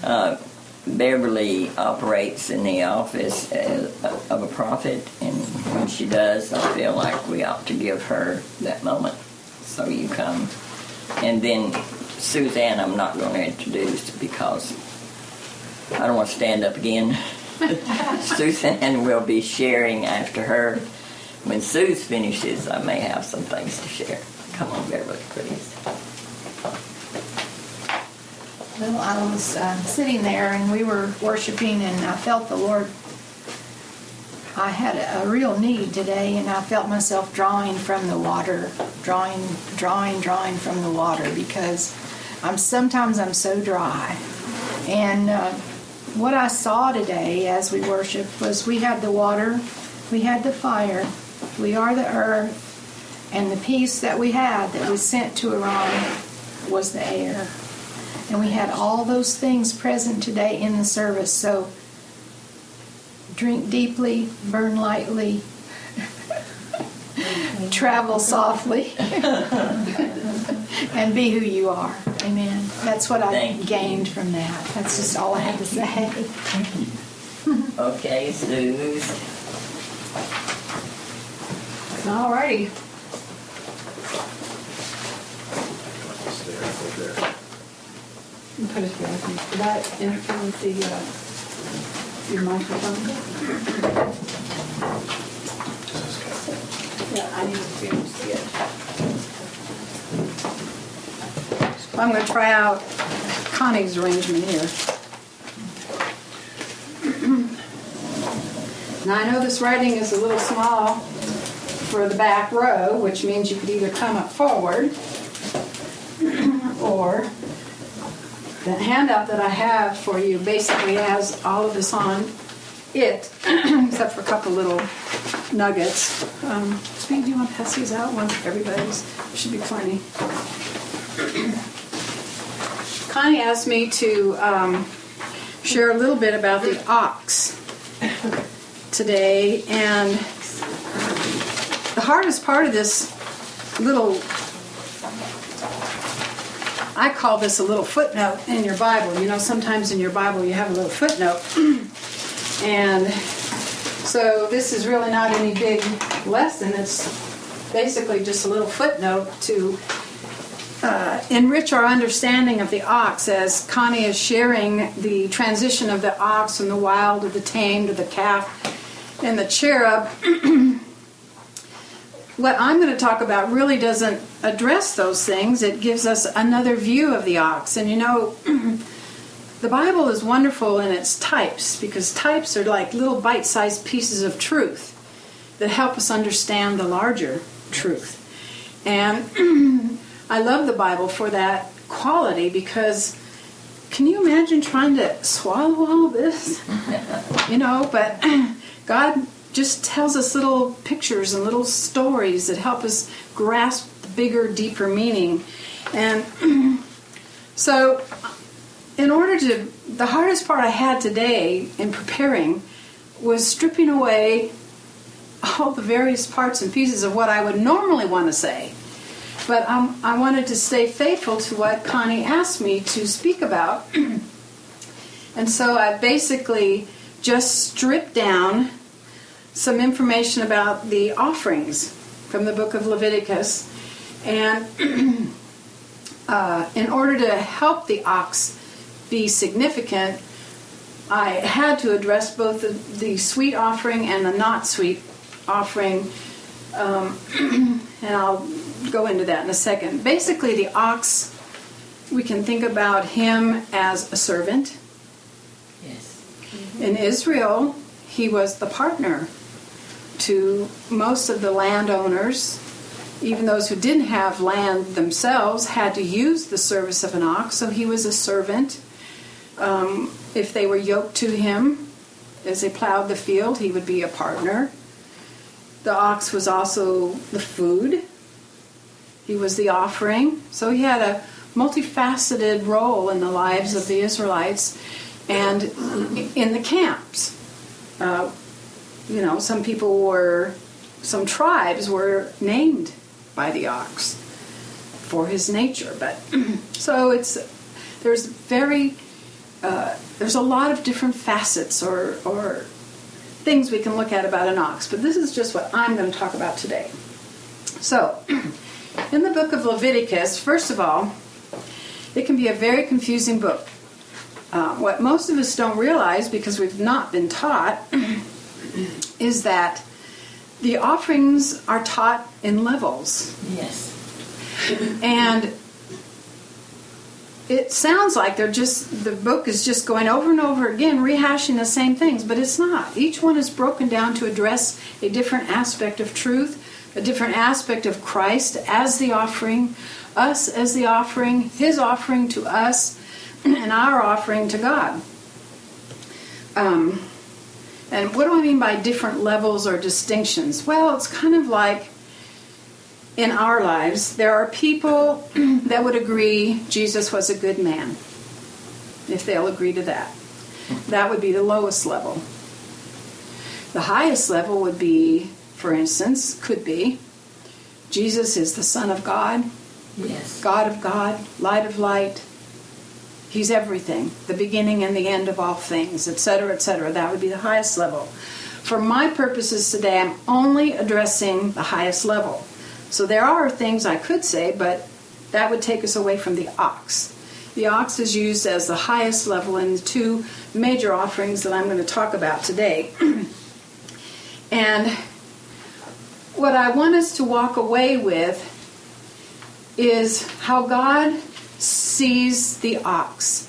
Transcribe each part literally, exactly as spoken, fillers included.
Uh, Beverly operates in the office as, of a prophet, and when she does, I feel like we ought to give her that moment. So you come. And then Suzanne, I'm not going to introduce because I don't want to stand up again. Suzanne will be sharing after her. When Suze finishes, I may have some things to share. Come on, Beverly, please. Well, I was uh, sitting there and we were worshiping, and I felt the Lord. I had a, a real need today, and I felt myself drawing from the water, drawing, drawing, drawing from the water, because I'm sometimes I'm so dry. And uh, what I saw today as we worshiped was we had the water, we had the fire, we are the earth, and the peace that we had that was sent to Iran was the air. And we had all those things present today in the service. So drink deeply, burn lightly, travel softly, and be who you are. Amen. That's what I gained from that. That's just all I had to say. Okay, Suze. All righty. Put it there. Did that interfere with the uh, your microphone? Yeah, I need to be able to see it. I'm going to try out Connie's arrangement here. Now I know this writing is a little small for the back row, which means you could either come up forward or the handout that I have for you basically has all of this on it, except for a couple little nuggets. Um, Speed, do you want to pass these out? One for everybody's. There should be plenty. Connie asked me to um, share a little bit about the ox today, and the hardest part of this little, I call this a little footnote in your Bible. You know, sometimes in your Bible you have a little footnote. And so this is really not any big lesson. It's basically just a little footnote to uh, enrich our understanding of the ox, as Connie is sharing the transition of the ox from the wild to the tamed to the calf and the cherub. What I'm going to talk about really doesn't address those things. It gives us another view of the ox. And you know, the Bible is wonderful in its types, because types are like little bite-sized pieces of truth that help us understand the larger truth. And I love the Bible for that quality, because can you imagine trying to swallow all this? You know, but God just tells us little pictures and little stories that help us grasp the bigger, deeper meaning. And so in order to, the hardest part I had today in preparing was stripping away all the various parts and pieces of what I would normally want to say. But um, I wanted to stay faithful to what Connie asked me to speak about. And so I basically just stripped down some information about the offerings from the book of Leviticus. And uh, in order to help the ox be significant, I had to address both the, the sweet offering and the not sweet offering. Um, and I'll go into that in a second. Basically, the ox, we can think about him as a servant. Yes. Mm-hmm. In Israel, he was the partner to most of the landowners. Even those who didn't have land themselves had to use the service of an ox, so he was a servant. Um, if they were yoked to him as they plowed the field, he would be a partner. The ox was also the food. He was the offering. So he had a multifaceted role in the lives of the Israelites and in the camps. Uh, you know, some people were, some tribes were named by the ox for his nature. But so it's, there's very uh, there's a lot of different facets or, or things we can look at about an ox, but this is just what I'm going to talk about today. So, in the book of Leviticus, first of all, it can be a very confusing book. Uh, what most of us don't realize, because we've not been taught, is that the offerings are taught in levels. Yes. And it sounds like they're just, the book is just going over and over again, rehashing the same things, but it's not. Each one is broken down to address a different aspect of truth, a different aspect of Christ as the offering, us as the offering, His offering to us, and our offering to God. Um, and what do I mean by different levels or distinctions? Well, it's kind of like in our lives, there are people that would agree Jesus was a good man, if they'll agree to that. That would be the lowest level. The highest level would be, for instance, could be, Jesus is the Son of God, Yes. God of God, light of light. He's everything, the beginning and the end of all things, et cetera, et cetera. That would be the highest level. For my purposes today, I'm only addressing the highest level. So there are things I could say, but that would take us away from the ox. The ox is used as the highest level in the two major offerings that I'm going to talk about today. And what I want us to walk away with is how God sees the ox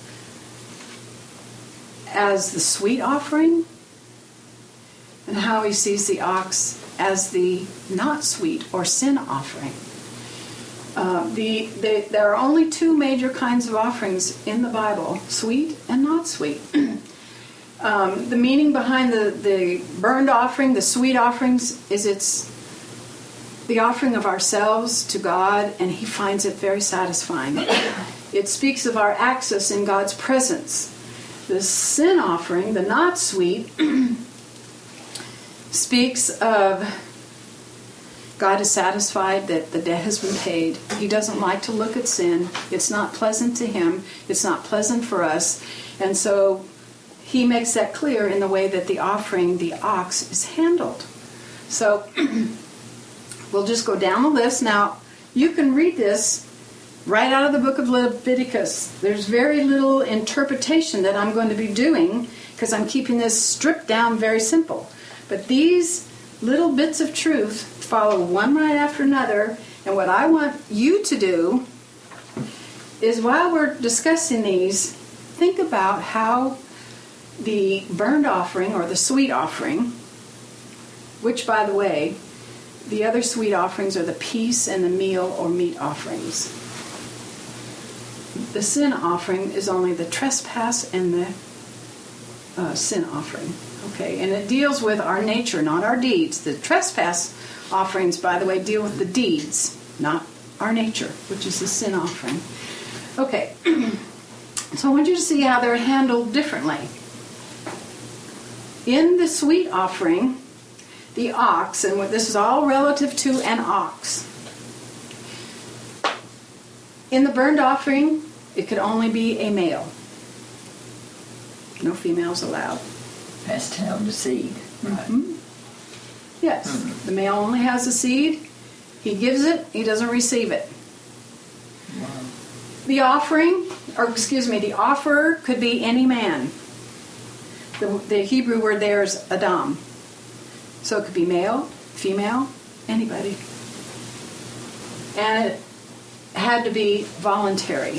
as the sweet offering and how He sees the ox as the not sweet or sin offering. Uh, the, the there are only two major kinds of offerings in the Bible: sweet and not sweet. um, the meaning behind the, the burned offering, the sweet offerings, is it's the offering of ourselves to God, and He finds it very satisfying. It speaks of our access in God's presence. The sin offering, the not sweet, speaks of God is satisfied that the debt has been paid. He doesn't like to look at sin. It's not pleasant to Him. It's not pleasant for us. And so He makes that clear in the way that the offering, the ox, is handled. So we'll just go down the list. Now, you can read this right out of the book of Leviticus. There's very little interpretation that I'm going to be doing because I'm keeping this stripped down very simple. But these little bits of truth follow one right after another, and what I want you to do is, while we're discussing these, think about how the burned offering or the sweet offering, which, by the way, the other sweet offerings are the peace and the meal or meat offerings. The sin offering is only the trespass and the uh, sin offering. Okay, and it deals with our nature, not our deeds. The trespass offerings, by the way, deal with the deeds, not our nature, which is the sin offering. Okay, so I want you to see how they're handled differently. In the sweet offering, the ox, and what this is all relative to an ox. In the burned offering, it could only be a male. No females allowed. Has to have the seed. Right. Mm-hmm. Yes, mm-hmm. The male only has the seed. He gives it, he doesn't receive it. Wow. The offering, or excuse me, the offerer could be any man. The, the Hebrew word there is Adam. So it could be male, female, anybody. And it had to be voluntary.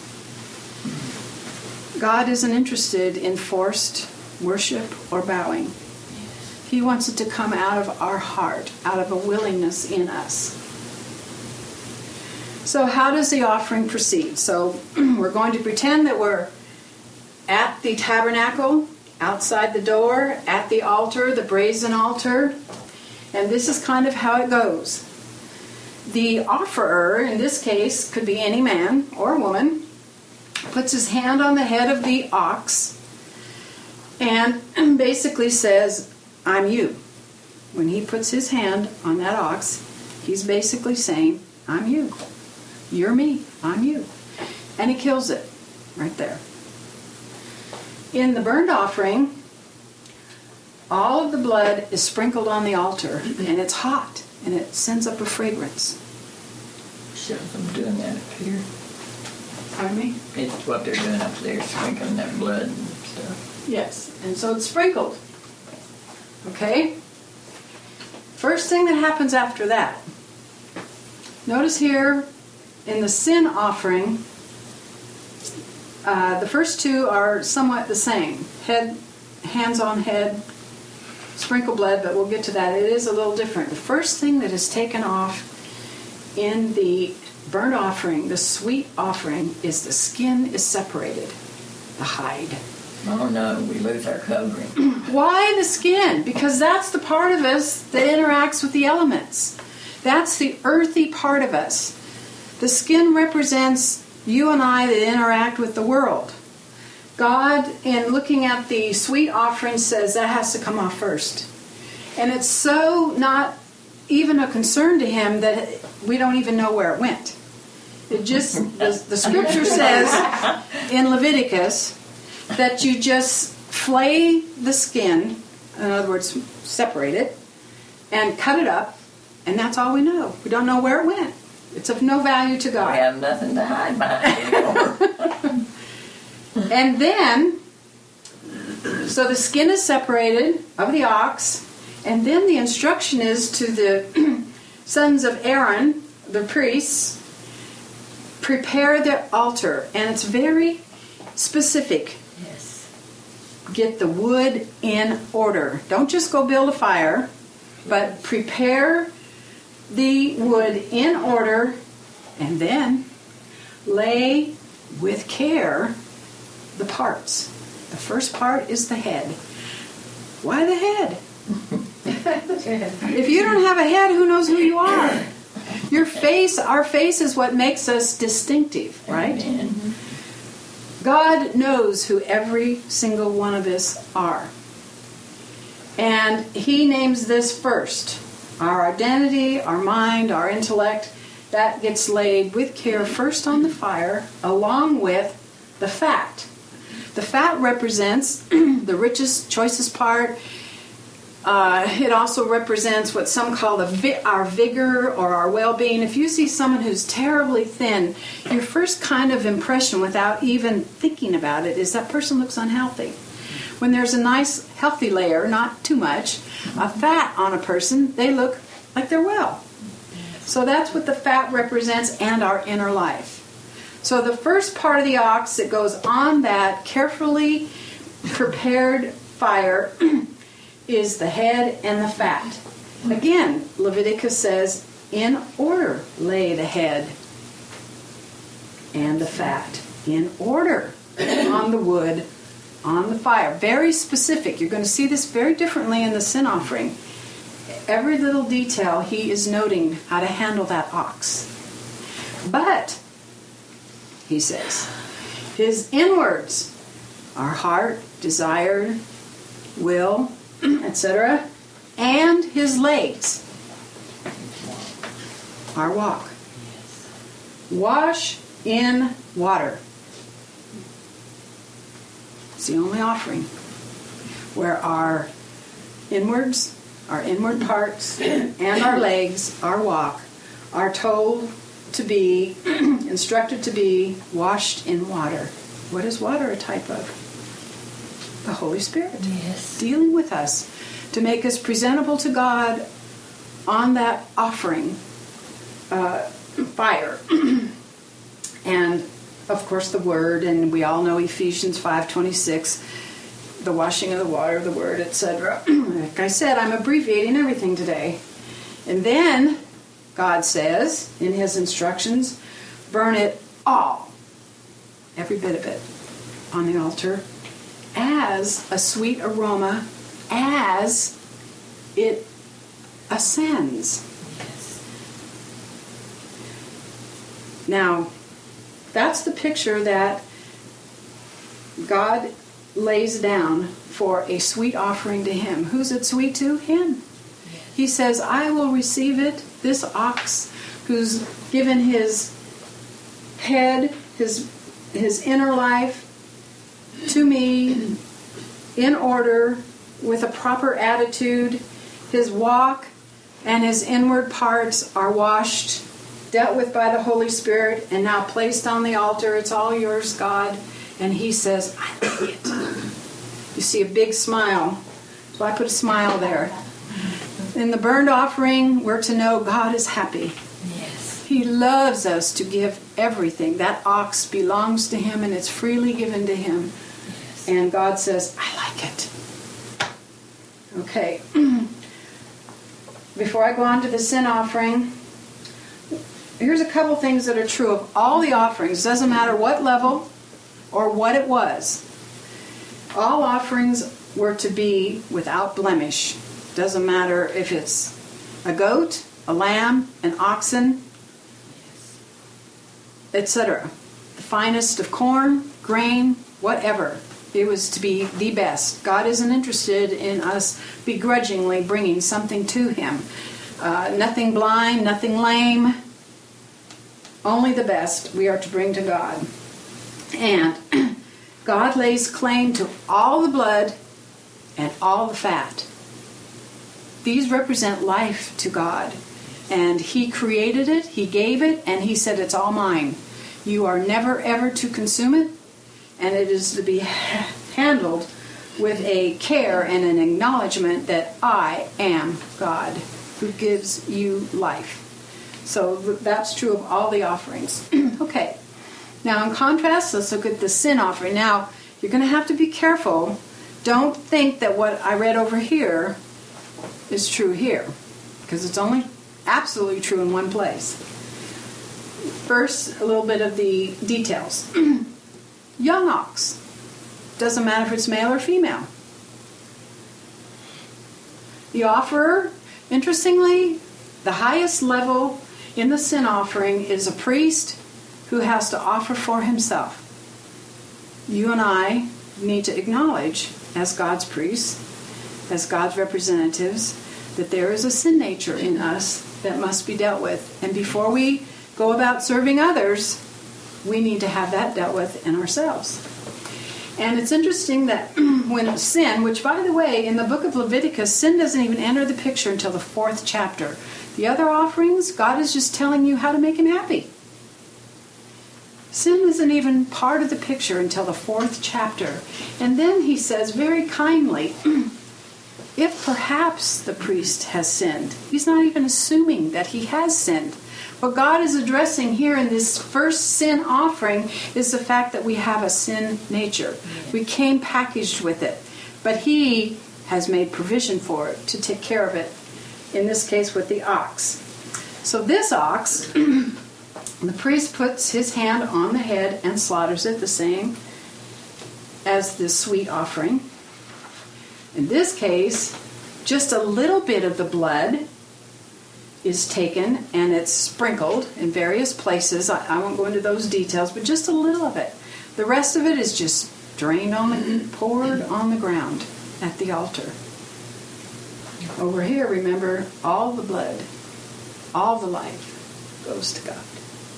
God isn't interested in forced worship or bowing. He wants it to come out of our heart, out of a willingness in us. So how does the offering proceed? So we're going to pretend that we're at the tabernacle, outside the door, at the altar, the brazen altar. And this is kind of how it goes. The offerer, in this case, could be any man or woman, puts his hand on the head of the ox and basically says, I'm you. When he puts his hand on that ox, he's basically saying, I'm you. You're me. I'm you. And he kills it right there. in the burnt offering, all of the blood is sprinkled on the altar, and it's hot, and it sends up a fragrance. Shows them doing that up here. Pardon me? It's what they're doing up there, sprinkling that blood and stuff. Yes, and so it's sprinkled. Okay? First thing that happens after that. Notice here in the sin offering, uh, the first two are somewhat the same. Head, hands on head, sprinkle blood, but we'll get to that. It is a little different. The first thing that is taken off in the burnt offering, the sweet offering, is the skin is separated, the hide. Oh no, we lose our covering. Why the skin? Because that's the part of us that interacts with the elements. That's the earthy part of us. The skin represents you and I that interact with the world. God, in looking at the sweet offering, says that has to come off first. And it's so not even a concern to him that we don't even know where it went. It just, the, the scripture says in Leviticus that you just flay the skin, in other words, separate it, and cut it up, and that's all we know. We don't know where it went. It's of no value to God. We have nothing to hide behind anymore. And then, so the skin is separated of the ox, and then the instruction is to the sons of Aaron, the priests, prepare the altar. And it's very specific. Yes. Get the wood in order. Don't just go build a fire, but prepare the wood in order, and then lay with care the parts. The first part is the head. Why the head? If you don't have a head, who knows who you are? Your face, our face is what makes us distinctive, right? Amen. God knows who every single one of us are. And he names this first. Our identity, our mind, our intellect, that gets laid with care first on the fire, along with the fat. The fat represents the richest, choicest part. Uh, it also represents what some call the vi- our vigor or our well-being. If you see someone who's terribly thin, your first kind of impression without even thinking about it is that person looks unhealthy. When there's a nice healthy layer, not too much, of fat on a person, they look like they're well. So that's what the fat represents, and our inner life. So the first part of the ox that goes on that carefully prepared fire is the head and the fat. Again, Leviticus says, in order lay the head and the fat. In order on the wood, on the fire. Very specific. You're going to see this very differently in the sin offering. Every little detail he is noting how to handle that ox. But, he says, his inwards, our heart, desire, will, et cetera, and his legs, our walk. Wash in water. It's the only offering where our inwards, our inward parts, and our legs, our walk, are told to be, instructed to be washed in water. What is water a type of? The Holy Spirit. Yes. Dealing with us to make us presentable to God on that offering uh, fire. And of course the Word, and we all know Ephesians five twenty-six, the washing of the water, the Word, et cetera. Like I said, I'm abbreviating everything today. And then God says in his instructions, burn it all, every bit of it, on the altar as a sweet aroma, as it ascends. Yes. Now, that's the picture that God lays down for a sweet offering to him. Who's it sweet to? Him. Yes. He says, I will receive it, this ox who's given his head, his, his inner life, to me in order with a proper attitude. His walk and his inward parts are washed, dealt with by the Holy Spirit, and now placed on the altar. It's all yours, God. And he says, I like it. You see a big smile. So I put a smile there. In the burnt offering, we're to know God is happy. Yes. He loves us to give everything. That ox belongs to him and it's freely given to him. Yes. And God says, I like it. Okay. Before I go on to the sin offering, here's a couple things that are true of all the offerings. Doesn't matter what level or what it was. All offerings were to be without blemish. Doesn't matter if it's a goat, a lamb, an oxen, et cetera. The finest of corn, grain, whatever. It was to be the best. God isn't interested in us begrudgingly bringing something to him. Uh, nothing blind, nothing lame. Only the best we are to bring to God. And God lays claim to all the blood and all the fat. These represent life to God. And he created it, he gave it, and he said it's all mine. You are never ever to consume it, and it is to be handled with a care and an acknowledgement that I am God who gives you life. So that's true of all the offerings. Okay. Now in contrast, let's look at the sin offering. Now, you're going to have to be careful. Don't think that what I read over here is true here, because it's only absolutely true in one place. First, a little bit of the details. Young ox. Doesn't matter if it's male or female. The offerer, interestingly, the highest level in the sin offering is a priest who has to offer for himself. You and I need to acknowledge, as God's priests, as God's representatives, that there is a sin nature in us that must be dealt with. And before we go about serving others, we need to have that dealt with in ourselves. And it's interesting that when sin, which by the way, in the book of Leviticus, sin doesn't even enter the picture until the fourth chapter. The other offerings, God is just telling you how to make him happy. Sin isn't even part of the picture until the fourth chapter. And then he says very kindly, if perhaps the priest has sinned, he's not even assuming that he has sinned. What God is addressing here in this first sin offering is the fact that we have a sin nature. We came packaged with it. But he has made provision for it to take care of it, in this case with the ox. So this ox, the priest puts his hand on the head and slaughters it, the same as the sweet offering. In this case, just a little bit of the blood is taken and it's sprinkled in various places. I, I won't go into those details, but just a little of it. The rest of it is just drained on the, poured on the ground at the altar. Over here, remember, all the blood, all the life goes to God.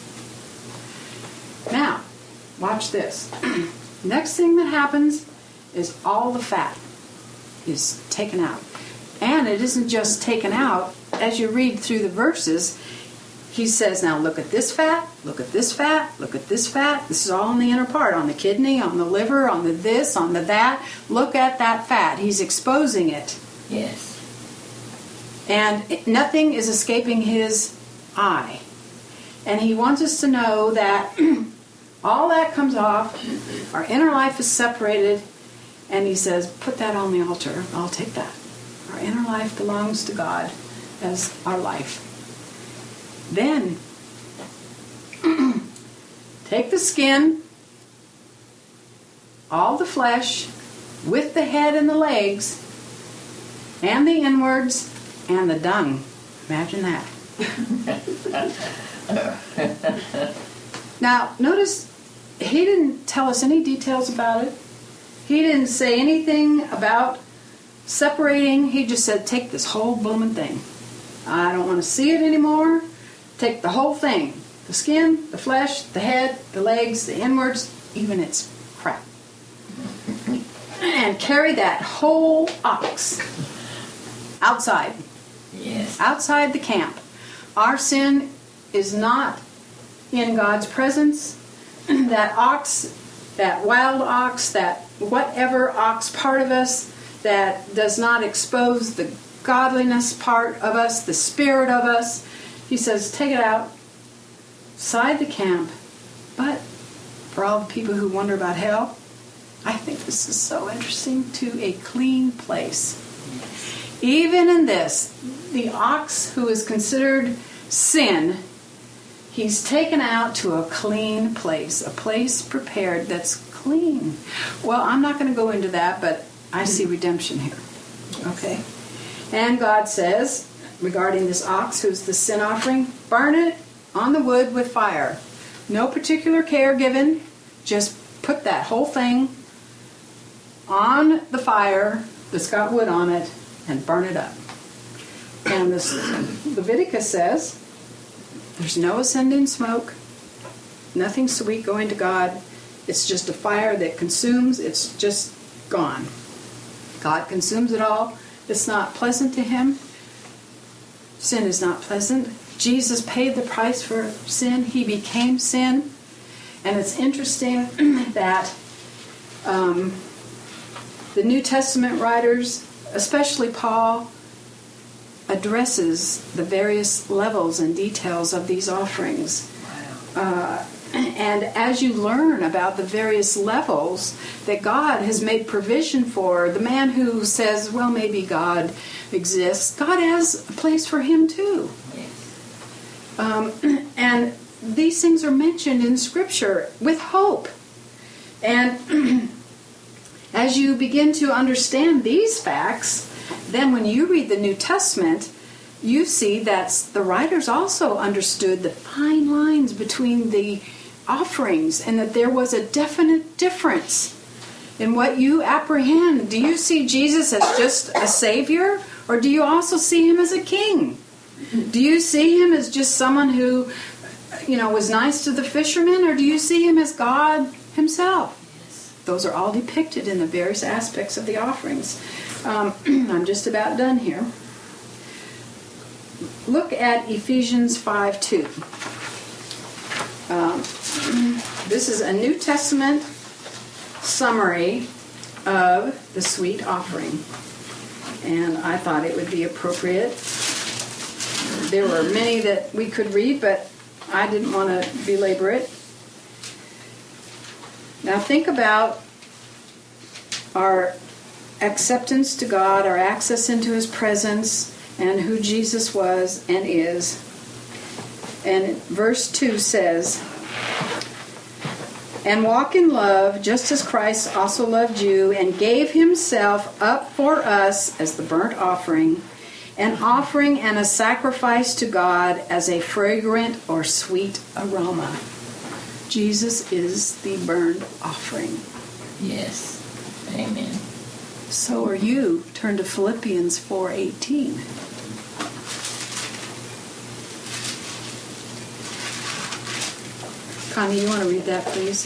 Now, watch this. Next thing that happens is all the fat is taken out. And it isn't just taken out. As you read through the verses, he says, now look at this fat, look at this fat, look at this fat. This is all in the inner part, on the kidney, on the liver, on the this, on the that. Look at that fat. He's exposing it. Yes. And nothing is escaping his eye. And he wants us to know that all that comes off, our inner life is separated, and he says, put that on the altar. I'll take that. Our inner life belongs to God as our life. Then, take the skin, all the flesh, with the head and the legs, and the inwards, and the dung. Imagine that. Now, notice he didn't tell us any details about it. He didn't say anything about separating. He just said, take this whole blooming thing. I don't want to see it anymore. Take the whole thing. The skin, the flesh, the head, the legs, the inwards, even its crap. and carry that whole ox outside, Yes. outside the camp. Our sin is not in God's presence. That ox, that wild ox, that whatever ox part of us that does not expose the godliness part of us, the spirit of us, he says, take it out, outside the camp. But for all the people who wonder about hell, I think this is so interesting, to a clean place. Even in this, the ox who is considered sin, he's taken out to a clean place, a place prepared that's clean. Well, I'm not going to go into that, but I see redemption here. Okay? And God says, regarding this ox who's the sin offering, burn it on the wood with fire. No particular care given. Just put that whole thing on the fire that's got wood on it and burn it up. And this Leviticus says there's no ascending smoke, nothing sweet going to God. It's just a fire that consumes. It's just gone. God consumes it all. It's not pleasant to him. Sin is not pleasant. Jesus paid the price for sin. He became sin. And it's interesting that um, the New Testament writers, especially Paul, addresses the various levels and details of these offerings. Wow. Uh, and as you learn about the various levels that God has made provision for, the man who says, well, maybe God exists, God has a place for him too. Yes. Um, and these things are mentioned in Scripture with hope. And as you begin to understand these facts, then when you read the New Testament, you see that the writers also understood the fine lines between the offerings and that there was a definite difference in what you apprehend. Do you see Jesus as just a savior, or do you also see him as a king? Do you see him as just someone who, you know, was nice to the fishermen, or do you see him as God himself? Yes. Those are all depicted in the various aspects of the offerings. Um, I'm just about done here. Look at Ephesians five two. Um, this is a New Testament summary of the sweet offering. And I thought it would be appropriate. There were many that we could read, but I didn't want to belabor it. Now think about our acceptance to God, our access into his presence, and who Jesus was and is. And verse two says, and walk in love, just as Christ also loved you and gave himself up for us as the burnt offering, an offering and a sacrifice to God as a fragrant or sweet aroma. Jesus is the burnt offering. Yes. Amen. So are you. Turn to Philippians four eighteen. Connie, you want to read that, please?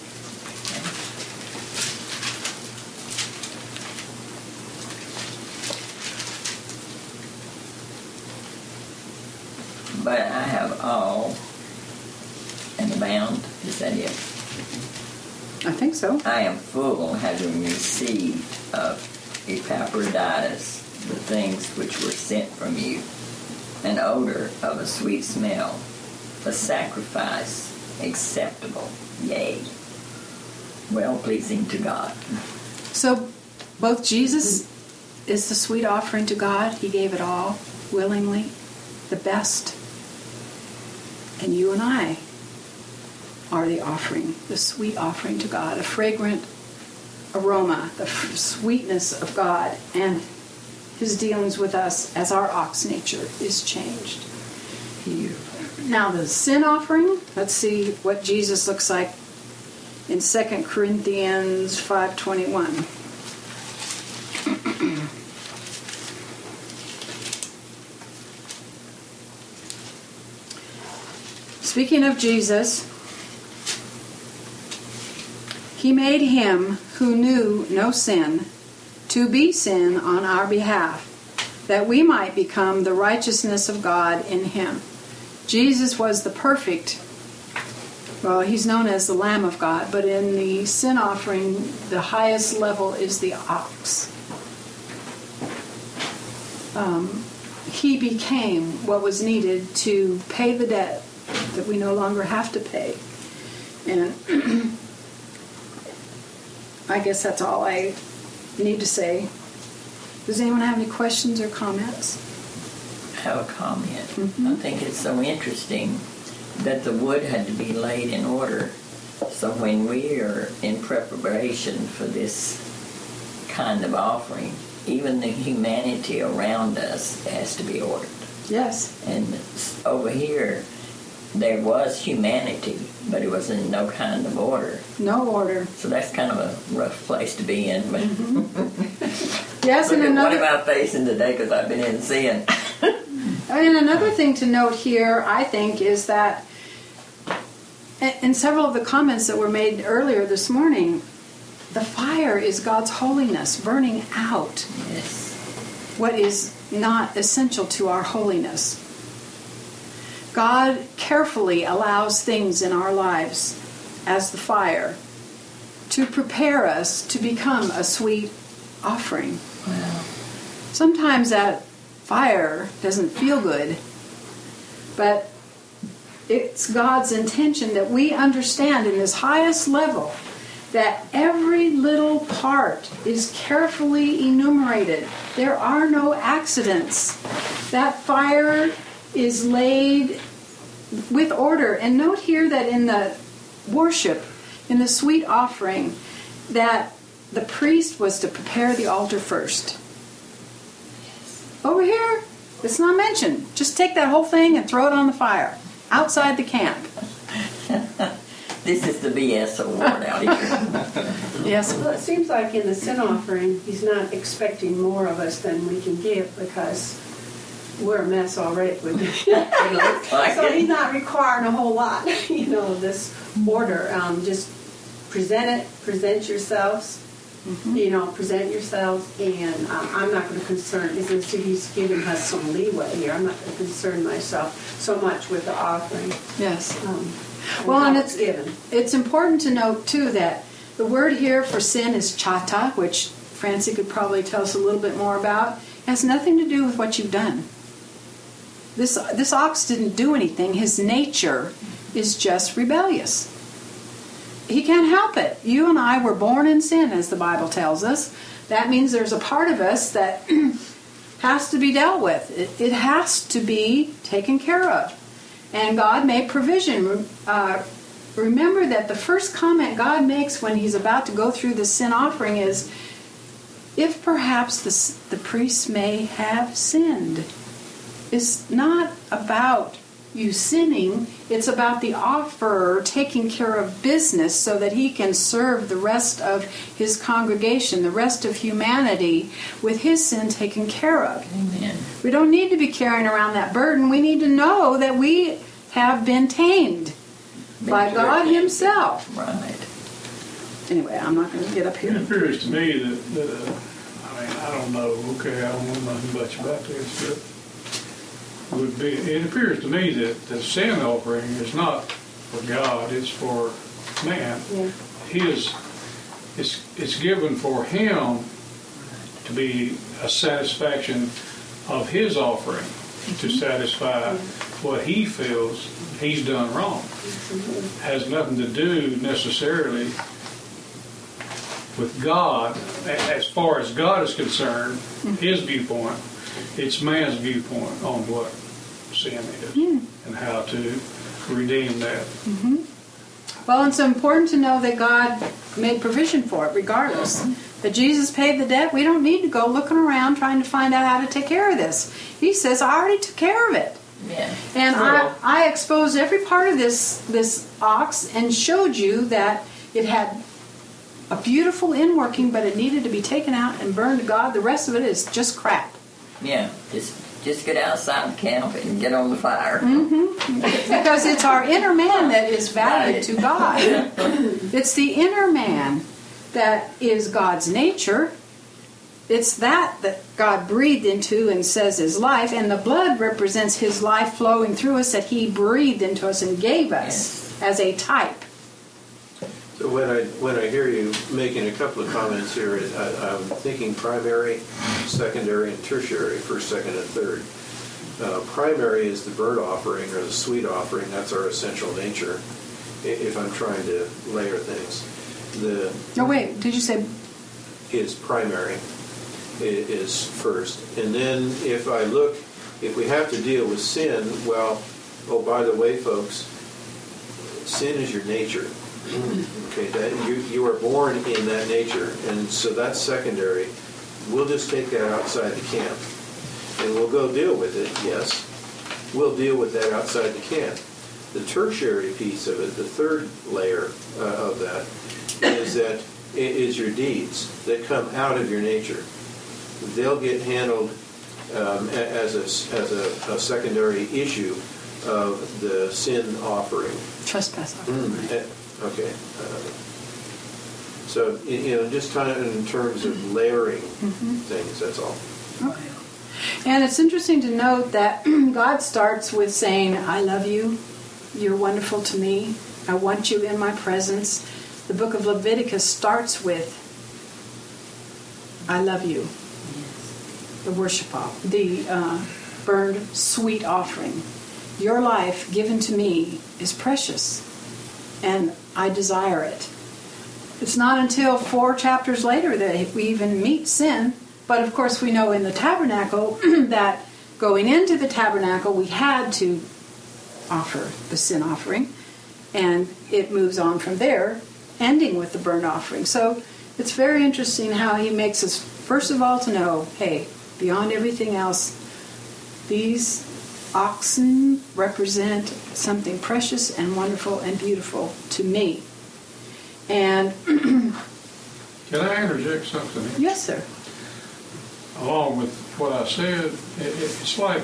But I have all and abound. Is that it? I think so. I am full, having received of Epaphroditus the things which were sent from you, an odor of a sweet smell, a sacrifice acceptable, yea, well-pleasing to God. So both Jesus is the sweet offering to God. He gave it all willingly, the best. And you and I are the offering, the sweet offering to God, a fragrant aroma, the f- sweetness of God, and his dealings with us as our ox nature is changed. Beautiful. Now the sin offering, let's see what Jesus looks like in Second Corinthians five twenty-one. Speaking of Jesus, he made him who knew no sin, to be sin on our behalf, that we might become the righteousness of God in him. Jesus was the perfect, well, he's known as the Lamb of God, but in the sin offering, the highest level is the ox. Um, he became what was needed to pay the debt that we no longer have to pay. And I guess that's all I need to say. Does anyone have any questions or comments? I have a comment. Mm-hmm. I think it's so interesting that the wood had to be laid in order. So when we are in preparation for this kind of offering, even the humanity around us has to be ordered. Yes. And over here, there was humanity, but it was in no kind of order. No order. So that's kind of a rough place to be in. But Mm-hmm. Yes, Look and at another. what am I facing today? Because I've been in sin. And another thing to note here, I think, is that in several of the comments that were made earlier this morning, the fire is God's holiness burning out Yes. what is not essential to our holiness. God carefully allows things in our lives as the fire to prepare us to become a sweet offering. Wow. Sometimes that fire doesn't feel good, but it's God's intention that we understand in this highest level that every little part is carefully enumerated. There are no accidents. That fire is laid with order. And note here that in the worship, in the sweet offering, that the priest was to prepare the altar first. Over here, it's not mentioned. Just take that whole thing and throw it on the fire outside the camp. This is the B S award out here. Yes. Well, it seems like in the sin offering, he's not expecting more of us than we can give because we're a mess already. It looks like So he's it. not requiring a whole lot, you know, this order. Um, just present it, present yourselves, Mm-hmm. you know, present yourselves, and um, I'm not going to concern, because he's giving us some leeway here. I'm not going to concern myself so much with the offering. Yes. Um, Well, how and it's it's given. it's important to note too that the word here for sin is chata, which Francie could probably tell us a little bit more about. It has nothing to do with what you've done. This this ox didn't do anything. His nature is just rebellious. He can't help it. You and I were born in sin, as the Bible tells us. That means there's a part of us that has to be dealt with. It, it has to be taken care of. And God made provision. Uh, remember that the first comment God makes when he's about to go through the sin offering is, if perhaps the, the priest may have sinned. It's not about you sinning. It's about the offerer taking care of business so that he can serve the rest of his congregation, the rest of humanity, with his sin taken care of. Amen. We don't need to be carrying around that burden. We need to know that we have been tamed by God himself. Right. Anyway, I'm not going to get up It here. appears to me that, that uh, I mean, I don't know, okay, I don't know nothing much about this, but would be, it appears to me that the sin offering is not for God, it's for man. Yeah. His, it's, it's given for him to be a satisfaction of his offering, to satisfy what he feels he's done wrong. Has nothing to do necessarily with God. As far as God is concerned, his viewpoint, it's man's viewpoint on what sin is and how to redeem that. Well, it's important to know that God made provision for it regardless. That Jesus paid the debt. We don't need to go looking around trying to find out how to take care of this. He says, I already took care of it. Yeah. And I, Well- I exposed every part of this this ox and showed you that it had a beautiful inworking, but it needed to be taken out and burned to God. The rest of it is just crap. Yeah. Just just get outside camp and get on the fire. Because it's our inner man that is valued to God. It's the inner man that is God's nature. It's that that God breathed into and says is life, and the blood represents his life flowing through us that he breathed into us and gave us Yes. as a type. So when I when I hear you making a couple of comments here, I, I'm thinking primary, secondary, and tertiary, first, second, and third. Uh, primary is the burnt offering or the sweet offering. That's our essential nature. i- If I'm trying to layer things, the Oh wait, did you say? is primary i- is first, and then if I look, if we have to deal with sin, well, oh by the way, folks, sin is your nature. Okay, that you you are born in that nature, and so that's secondary. We'll just take that outside the camp, and we'll go deal with it. Yes, we'll deal with that outside the camp. The tertiary piece of it, the third layer uh, of that, is that it is your deeds that come out of your nature. They'll get handled um, a- as a as a, a secondary issue of the sin offering. Trespass. Mm, eh, Okay. Uh, So, y- you know, just kind of in terms of layering things, that's all. Okay. And it's interesting to note that God starts with saying, I love you, you're wonderful to me, I want you in my presence. The book of Leviticus starts with, I love you, the worship off, the uh, burned sweet offering. Your life given to me is precious, and I desire it. It's not until four chapters later that we even meet sin. But of course we know in the tabernacle that going into the tabernacle we had to offer the sin offering. And it moves on from there, ending with the burnt offering. So it's very interesting how he makes us, first of all, to know, hey, beyond everything else, these oxen represent something precious and wonderful and beautiful to me. And Can I interject something here? yes, sir. Along with what I said, it, it, it's like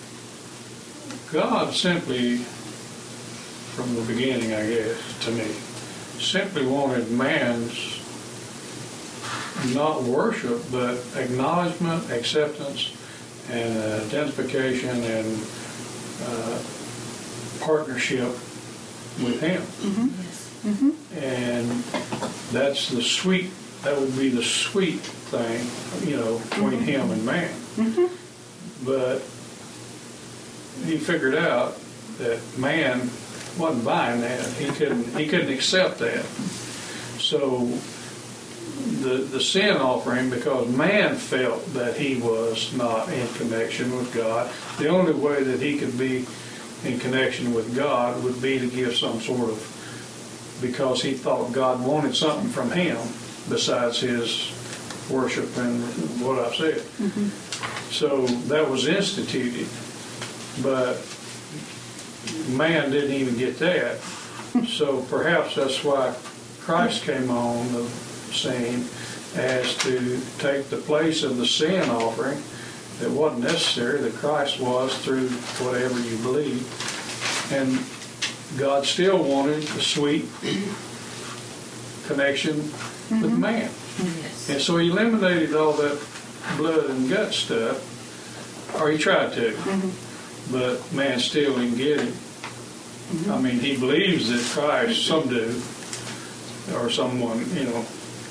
God simply, from the beginning, I guess, to me, simply wanted man's not worship, but acknowledgement, acceptance, and uh, identification and uh, partnership with Him. Mm-hmm. Mm-hmm. And that's the sweet, that would be the sweet thing, you know, between him and man. Mm-hmm. But he figured out that man wasn't buying that. He couldn't he couldn't accept that. So the the sin offering, because man felt that he was not in connection with God, the only way that he could be in connection with God would be to give some sort of, because he thought God wanted something from him besides his worship and what I've said. Mm-hmm. So that was instituted, but man didn't even get that. So perhaps that's why Christ came on the scene, as to take the place of the sin offering that wasn't necessary, that Christ was through whatever you believe. And God still wanted the sweet connection Mm-hmm. with man. Yes. And so he eliminated all that blood and gut stuff, or he tried to, Mm-hmm. but man still didn't get it. Mm-hmm. I mean, he believes that Christ, some do, or someone, you know,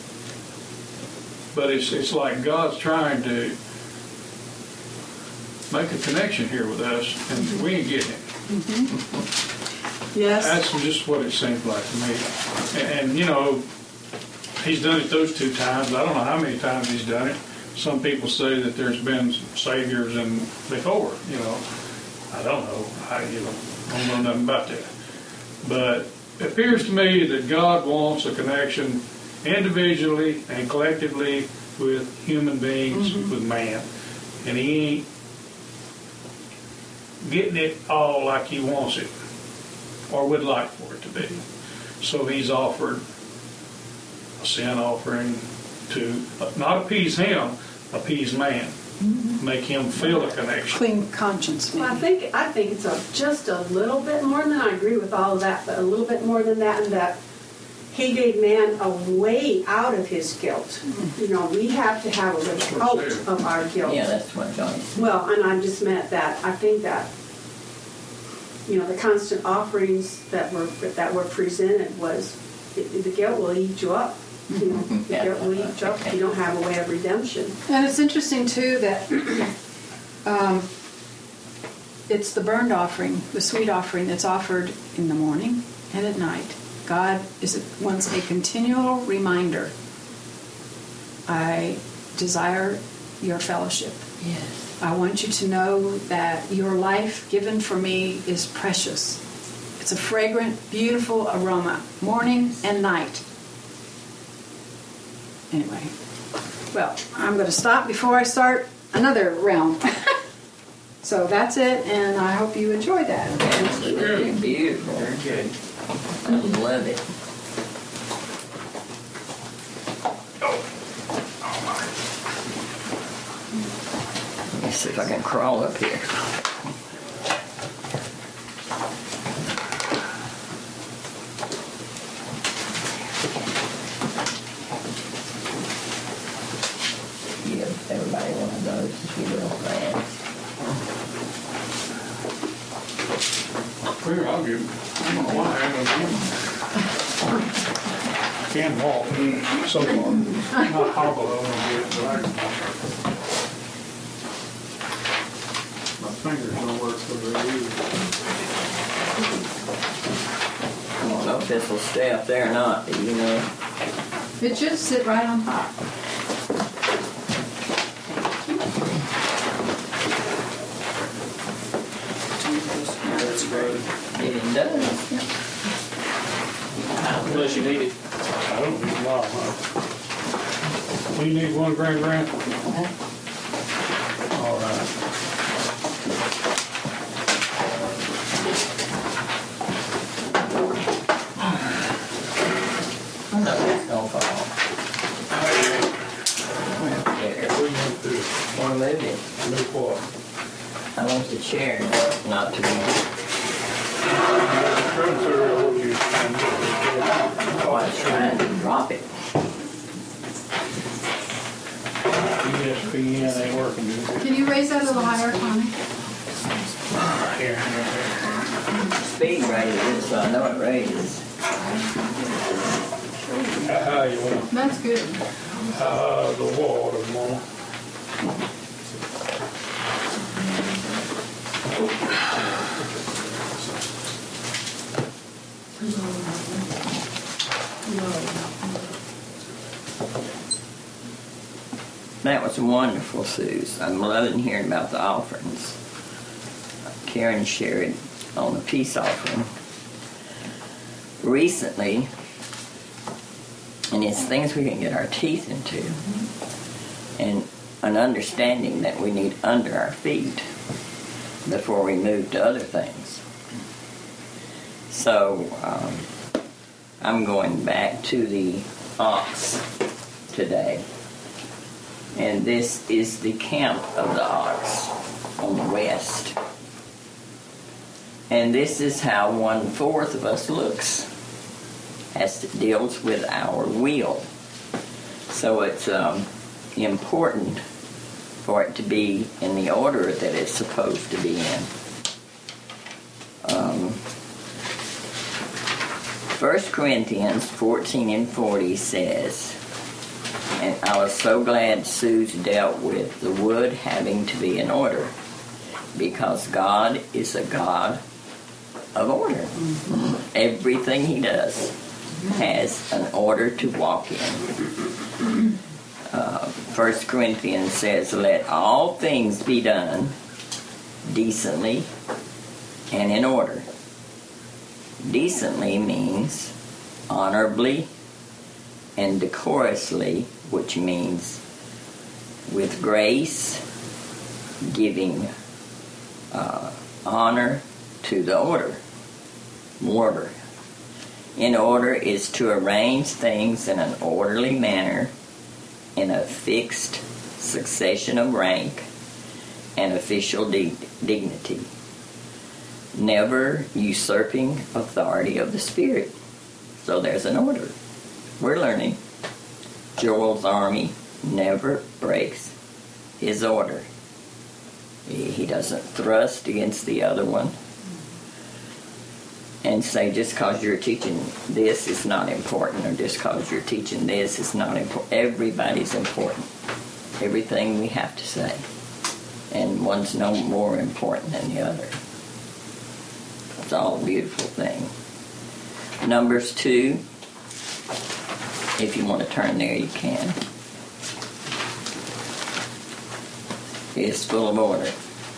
but it's it's like God's trying to make a connection here with us, and we ain't getting it. Mm-hmm. Yes. That's just what it seems like to me. And, and, you know, he's done it those two times. I don't know how many times he's done it. Some people say that there's been saviors and before, you know. I don't know. I, you know, I don't know nothing about that. But it appears to me that God wants a connection individually and collectively with human beings, Mm-hmm. with man. And he ain't getting it all like he wants it, or would like for it to be. So he's offered a sin offering to not appease him, appease man, make him feel a connection. Clean conscience, maybe. Well, I think I think it's a, just a little bit more than I agree with all of that, but a little bit more than that, and that He gave man a way out of his guilt. You know, we have to have a way out of our guilt. Yeah, that's what Johnny said. Well, and I just meant that. I think that, you know, the constant offerings that were that were presented was it, the guilt will eat you up. You know, the Yeah. guilt will eat you up if you don't have a way of redemption. And it's interesting too that um, it's the burnt offering, the sweet offering that's offered in the morning and at night. God is wants a continual reminder. I desire your fellowship. Yes. I want you to know that your life given for me is precious. It's a fragrant, beautiful aroma, morning and night. Anyway, well, I'm going to stop before I start another round. So that's it, and I hope you enjoy that. Absolutely beautiful. Very good. I love it. Let me see if I can crawl up here. Give everybody one of those, if you will, fans. Here, I'll give him. I don't know why I haven't given him. Can't walk so far. Not hobble a little bit, but I can. My fingers don't work so very easy. I don't know if this will stay up there or not, do you know? It should sit right on top. That's great. It does. Unless you need it. I don't need a lot, huh? Do you need one, Grand Grand? All right. Oh, no, it's gonna fall. There. We need to Wanna move it? move what? I want the chair not to be. Transfer what you Oh, I was trying to drop it. E S P N ain't working, is it? Can you raise that a little higher, Tommy? Here. Speed raises, so I know it raises. How high you want? That's good. Uh, the water more. That was wonderful, Suze. I'm loving hearing about the offerings. Karen shared on the peace offering recently, and it's things we can get our teeth into, and an understanding that we need under our feet before we move to other things. So um, I'm going back to the ox today. And this is the camp of the ox on the west. And this is how one-fourth of us looks as it deals with our will. So it's um, important for it to be in the order that it's supposed to be in. Um, First Corinthians fourteen and forty says, and I was so glad Sue's dealt with the wood having to be in order, because God is a God of order. Mm-hmm. Everything he does has an order to walk in. Uh, First Corinthians says, let all things be done decently and in order. Decently means honorably and decorously, which means with grace, giving uh, honor to the order. Order. In order is to arrange things in an orderly manner, in a fixed succession of rank and official dig- dignity, never usurping authority of the Spirit. So there's an order. we're learning. Joel's army never breaks his order. He, he doesn't thrust against the other one and say just because you're teaching this is not important, or just because you're teaching this is not important. Everybody's important. Everything we have to say. And one's no more important than the other. It's all a beautiful thing. Numbers two, if you want to turn there, you can. It's full of order.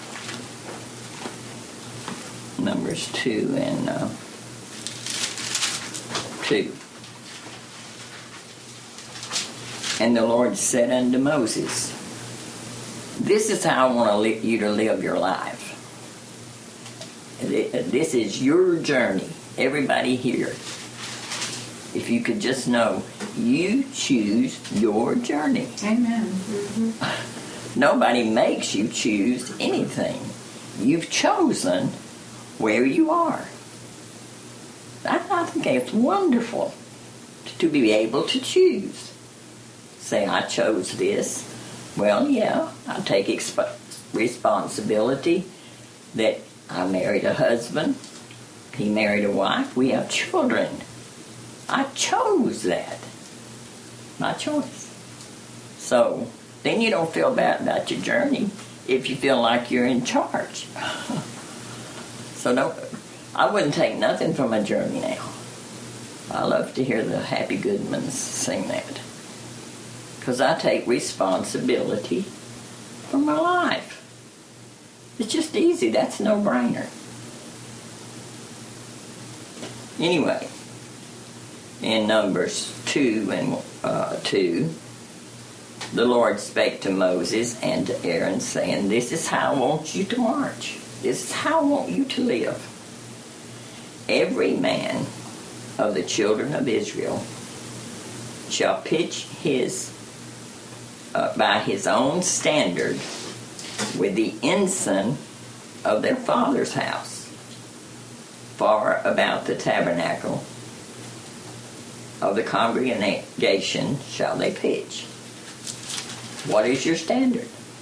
Numbers two and uh, two. And the Lord said unto Moses, this is how I want to li- you to live your life. This is your journey. Everybody here. If you could just know, you choose your journey. Amen. Mm-hmm. Nobody makes you choose anything. You've chosen where you are. I, I think it's wonderful to be able to choose. Say, I chose this. Well, yeah, I take exp- responsibility that I married a husband. He married a wife. We have children. I chose that. My choice. So, then you don't feel bad about your journey if you feel like you're in charge. So don't, I wouldn't take nothing from a journey now. I love to hear the Happy Goodmans sing that. Because I take responsibility for my life. It's just easy. That's no brainer. Anyway, in Numbers two and uh, two, the Lord spake to Moses and to Aaron, saying, this is how I want you to march. This is how I want you to live. Every man of the children of Israel shall pitch his, uh, by his own standard, with the ensign of their father's house, far about the tabernacle of the congregation shall they pitch. What is your standard?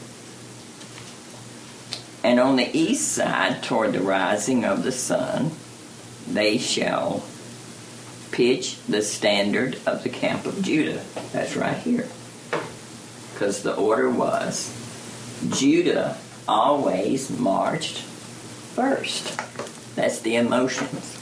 And on the east side, toward the rising of the sun, they shall pitch the standard of the camp of Judah. That's right here. Because the order was, Judah always marched first. That's the emotions.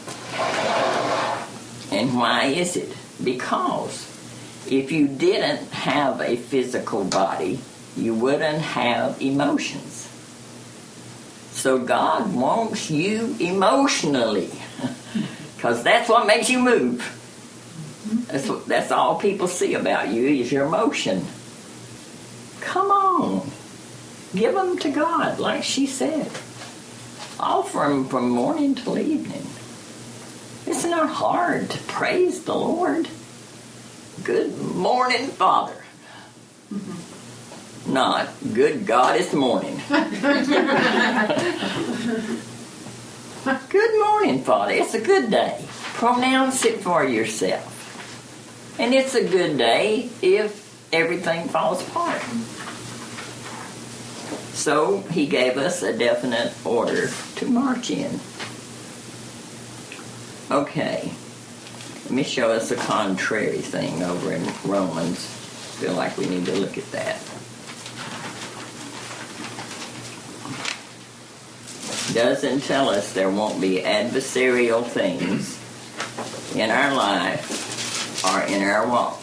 And why is it? Because if you didn't have a physical body, you wouldn't have emotions. So God wants you emotionally, because that's what makes you move. That's what, that's all people see about you is your emotion. Come on. Give them to God, like she said. Offer them from morning till evening. It's not hard to praise the Lord. Good morning, Father. Mm-hmm. Not good God, it's morning. Good morning, Father. It's a good day. Pronounce it for yourself. And it's a good day if everything falls apart. So he gave us a definite order to march in. Okay. Let me show us a contrary thing over in Romans. Feel like we need to look at that. Doesn't tell us there won't be adversarial things in our life or in our walk.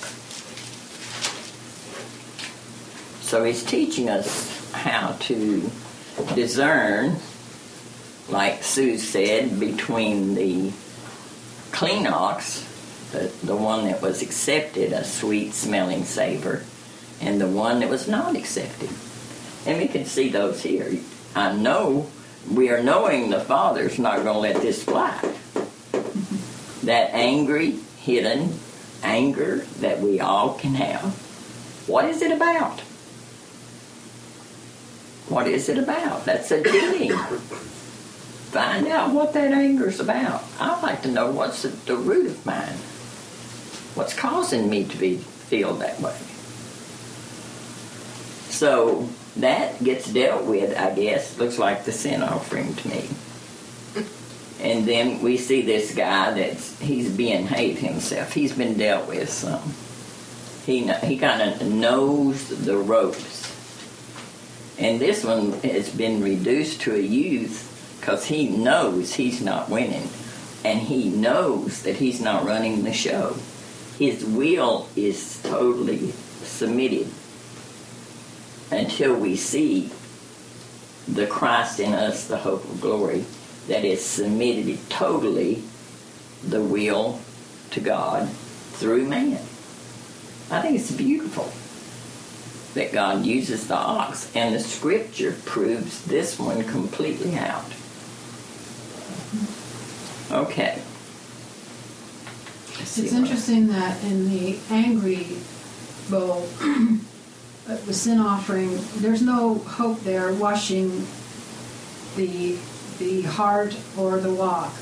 So he's teaching us how to discern, like Sue said, between the clean ox, the, the one that was accepted, a sweet-smelling savor, and the one that was not accepted. And we can see those here. I know we are knowing the Father's not going to let this fly. That angry, hidden anger that we all can have. What is it about? What is it about? That's a digging. Find out what that anger's about. I'd like to know what's the, the root of mine. What's causing me to be feel that way? So that gets dealt with, I guess. Looks like the sin offering to me. And then we see this guy that's, he's behaved himself. He's been dealt with some. He, he kind of knows the ropes. And this one has been reduced to a youth because he knows he's not winning. And he knows that he's not running the show. His will is totally submitted until we see the Christ in us, the hope of glory, that is submitted totally the will to God through man. I think it's beautiful that God uses the ox, and the scripture proves this one completely out. Okay. It's interesting that in the angry bowl, the sin offering, there's no hope there washing the the heart or the walk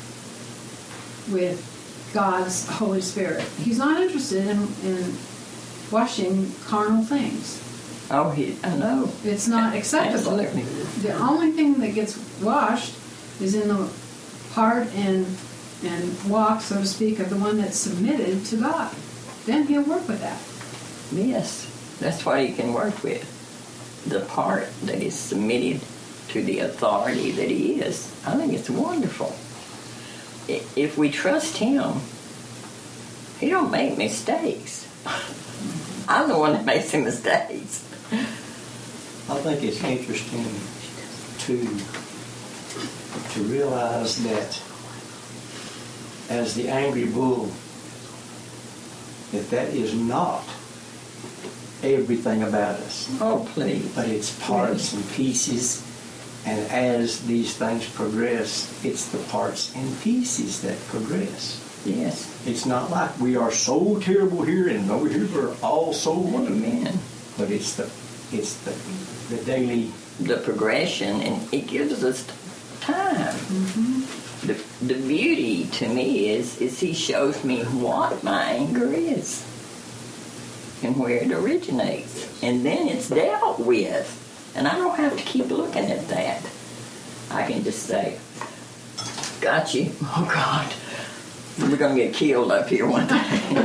with God's Holy Spirit. He's not interested in, in washing carnal things. Oh, he, I know. It's not acceptable. Absolutely. The only thing that gets washed is in the heart and and walk, so to speak, of the one that's submitted to God. Then he'll work with that. Yes, that's what he can work with. The part that is submitted to the authority that he is. I think it's wonderful. If we trust him, he don't make mistakes. I'm the one that makes the mistakes. I think it's interesting to to realize that as the angry bull, that that is not everything about us. Oh, please. But it's parts and pieces, and as these things progress, it's the parts and pieces that progress. Yes. It's not like we are so terrible here and over here we're all so wonderful. Amen. But it's the it's the the daily the progression, and it gives us time. Mm-hmm. The, the beauty to me is, is he shows me what my anger is and where it originates. And then it's dealt with. And I don't have to keep looking at that. I can just say, got you. Oh, God. We're going to get killed up here one day.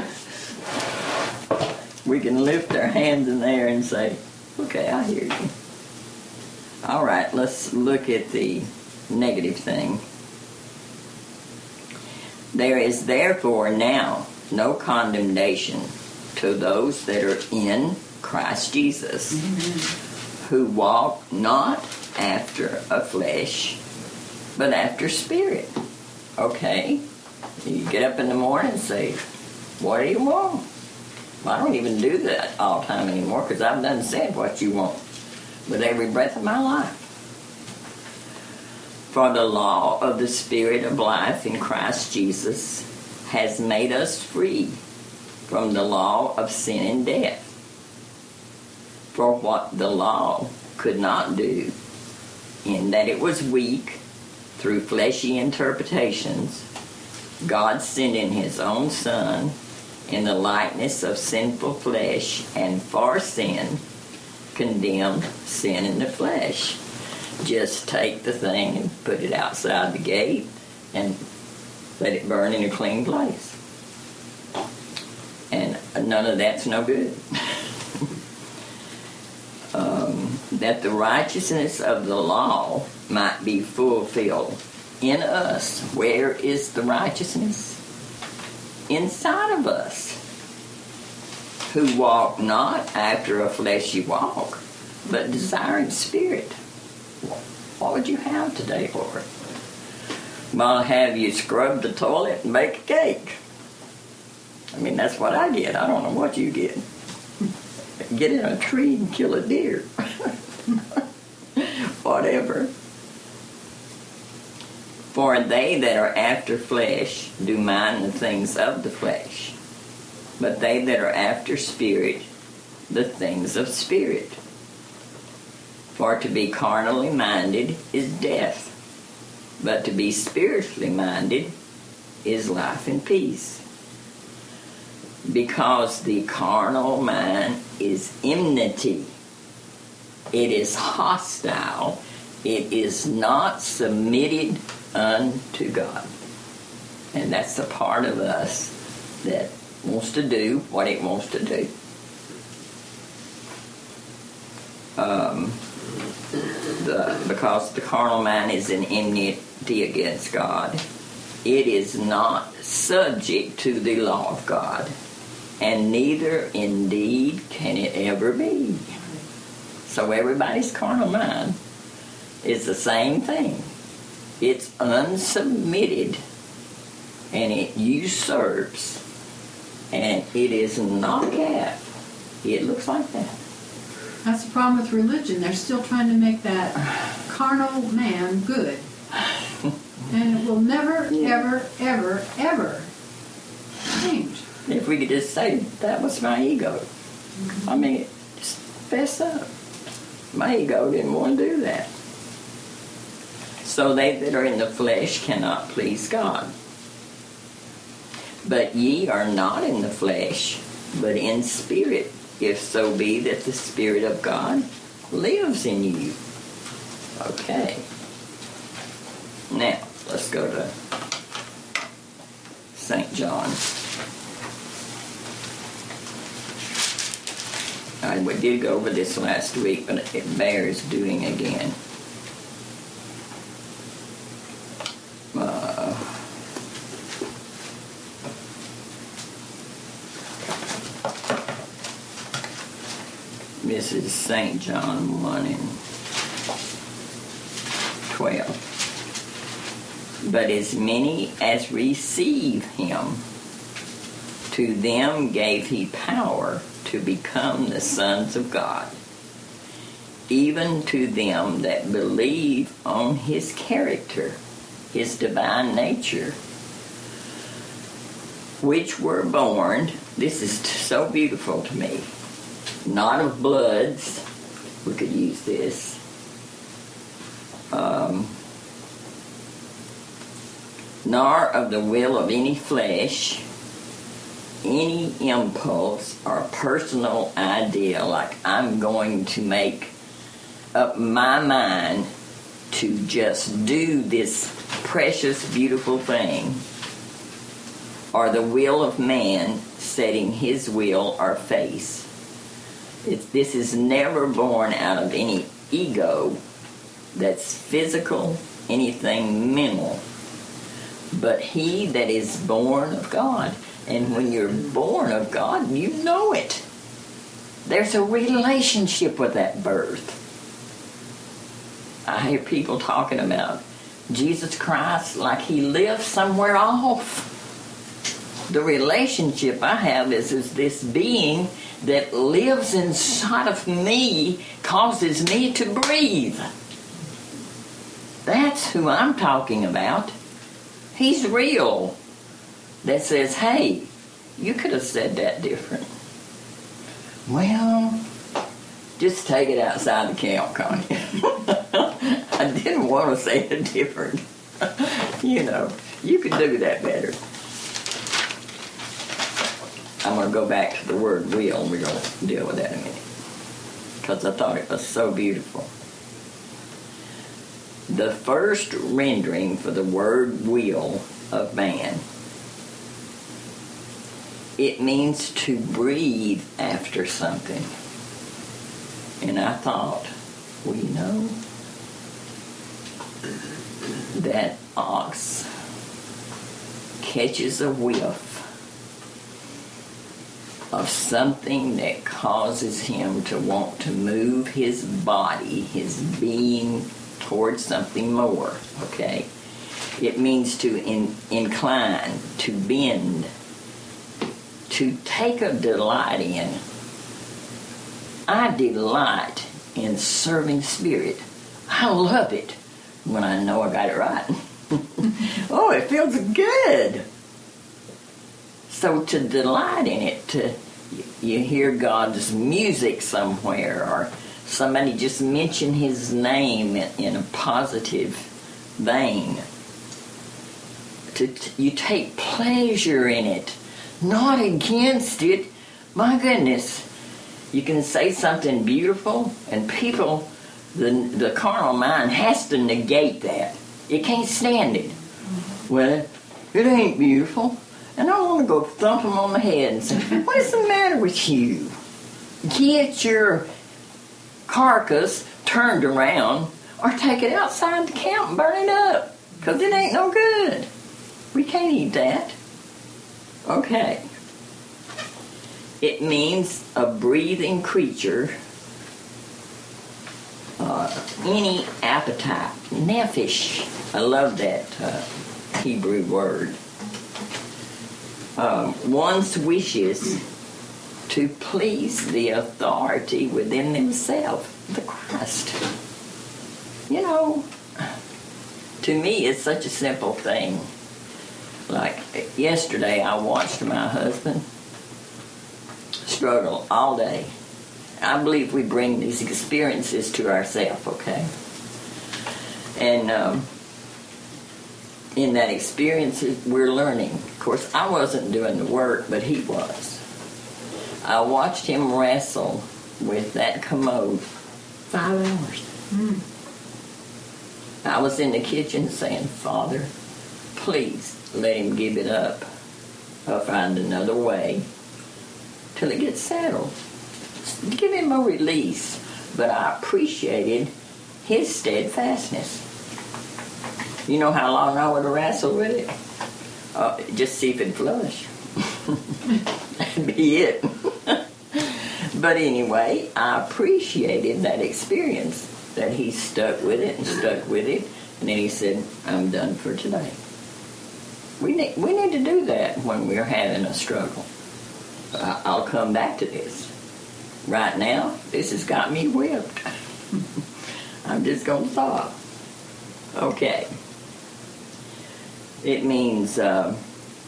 We can lift our hands in there and say, okay, I hear you. All right, let's look at the negative thing. There is therefore now no condemnation to those that are in Christ Jesus, mm-hmm. who walk not after a flesh, but after spirit. Okay? You get up in the morning and say, what do you want? Well, I don't even do that all the time anymore because I've done said what you want with every breath of my life. For the law of the Spirit of life in Christ Jesus has made us free from the law of sin and death. For what the law could not do, in that it was weak through fleshy interpretations, God sent in his own Son in the likeness of sinful flesh, and for sin condemned sin in the flesh. Just take the thing and put it outside the gate and let it burn in a clean place. And none of that's no good. um, that the righteousness of the law might be fulfilled in us. Where is the righteousness? Inside of us. Who walk not after a fleshy walk, but desiring spirit. What would you have today, Lord? I'll have you scrub the toilet and bake a cake. I mean, that's what I get. I don't know what you get. Get in a tree and kill a deer. Whatever. For they that are after flesh do mind the things of the flesh, but they that are after spirit, the things of spirit. For to be carnally minded is death, but to be spiritually minded is life and peace. Because the carnal mind is enmity. It is hostile. It is not submitted unto God. And that's the part of us that wants to do what it wants to do. Um, the, because the carnal mind is an enmity against God. It is not subject to the law of God. And neither indeed can it ever be. So everybody's carnal mind is the same thing. It's unsubmitted, and it usurps, and it is knocked out. It looks like that. That's the problem with religion. They're still trying to make that carnal man good. And it will never, ever, ever, ever change. If we could just say, that was my ego. Mm-hmm. I mean, just fess up. My ego didn't want to do that. So they that are in the flesh cannot please God. But ye are not in the flesh, but in spirit, if so be that the Spirit of God lives in you. Okay. Now, let's go to Saint John. I we did go over this last week, but it bears doing again. Uh, this is Saint John one and twelve. But as many as receive him, to them gave he power to become the sons of God, even to them that believe on his character, his divine nature, which were born, this is so beautiful to me, not of bloods, we could use this, um, nor of the will of any flesh, any impulse or personal idea, like I'm going to make up my mind to just do this precious, beautiful thing, or the will of man setting his will or face. It, this is never born out of any ego that's physical, anything mental, but he that is born of God. And when you're born of God, you know it. There's a relationship with that birth. I hear people talking about Jesus Christ like he lives somewhere off. The relationship I have is, is this being that lives inside of me, causes me to breathe. That's who I'm talking about. He's real. That says, hey, you could have said that different. Well, just take it outside the camp, Connie. I didn't want to say it different. You know, you could do that better. I'm going to go back to the word will, and we're going to deal with that in a minute. Because I thought it was so beautiful. The first rendering for the word will of man, it means to breathe after something. And I thought, well, you know, that ox catches a whiff of something that causes him to want to move his body, his being, towards something more, okay? It means to in, incline, to bend, to take a delight in. I delight in serving spirit. I love it when I know I got it right. Oh, it feels good. So to delight in it, to you hear God's music somewhere, or somebody just mention his name in, in a positive vein. To, to, you take pleasure in it. not against it. My goodness. You can say something beautiful, and people, the, the carnal mind has to negate that. It can't stand it. Well, it ain't beautiful. And I want to go thump them on the head and say, what is the matter with you? Get your carcass turned around or take it outside the camp and burn it up, because it ain't no good. We can't eat that. Okay. It means a breathing creature, uh, any appetite, nephesh. I love that uh, Hebrew word. Um, one's wishes to please the authority within themselves, the Christ. You know, to me, it's such a simple thing. Like yesterday, I watched my husband struggle all day. I believe we bring these experiences to ourselves, okay? And um, in that experience, we're learning. Of course, I wasn't doing the work, but he was. I watched him wrestle with that commode five hours. Mm. I was in the kitchen saying, Father, please let him give it up. I'll find another way till it gets settled. Give him a release. But I appreciated his steadfastness. You know how long I would have wrestled with it? Uh, just see if it'd flush. That'd be it. But anyway, I appreciated that experience, that he stuck with it and stuck with it. And then he said, I'm done for today. We need, we need to do that when we're having a struggle. I, I'll come back to this. Right now, this has got me whipped. I'm just going to stop. Okay. It means uh,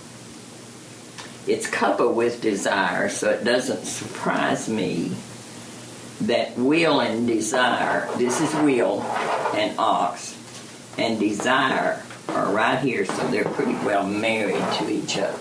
it's coupled with desire, so it doesn't surprise me that will and desire, this is will and ox, and desire are right here, so they're pretty well married to each other.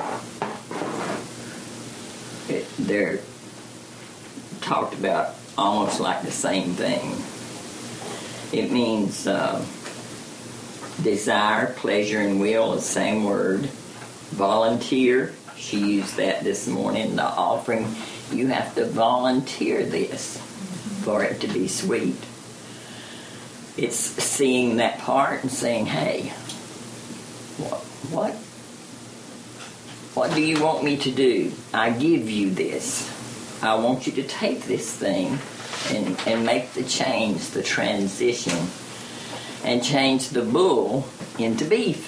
It, they're talked about almost like the same thing. It means uh, desire, pleasure, and will, the same word. Volunteer, she used that this morning, the offering. You have to volunteer this for it to be sweet. It's seeing that part and saying, hey, what, what, what do you want me to do? I give you this. I want you to take this thing and, and make the change, the transition, and change the bull into beef.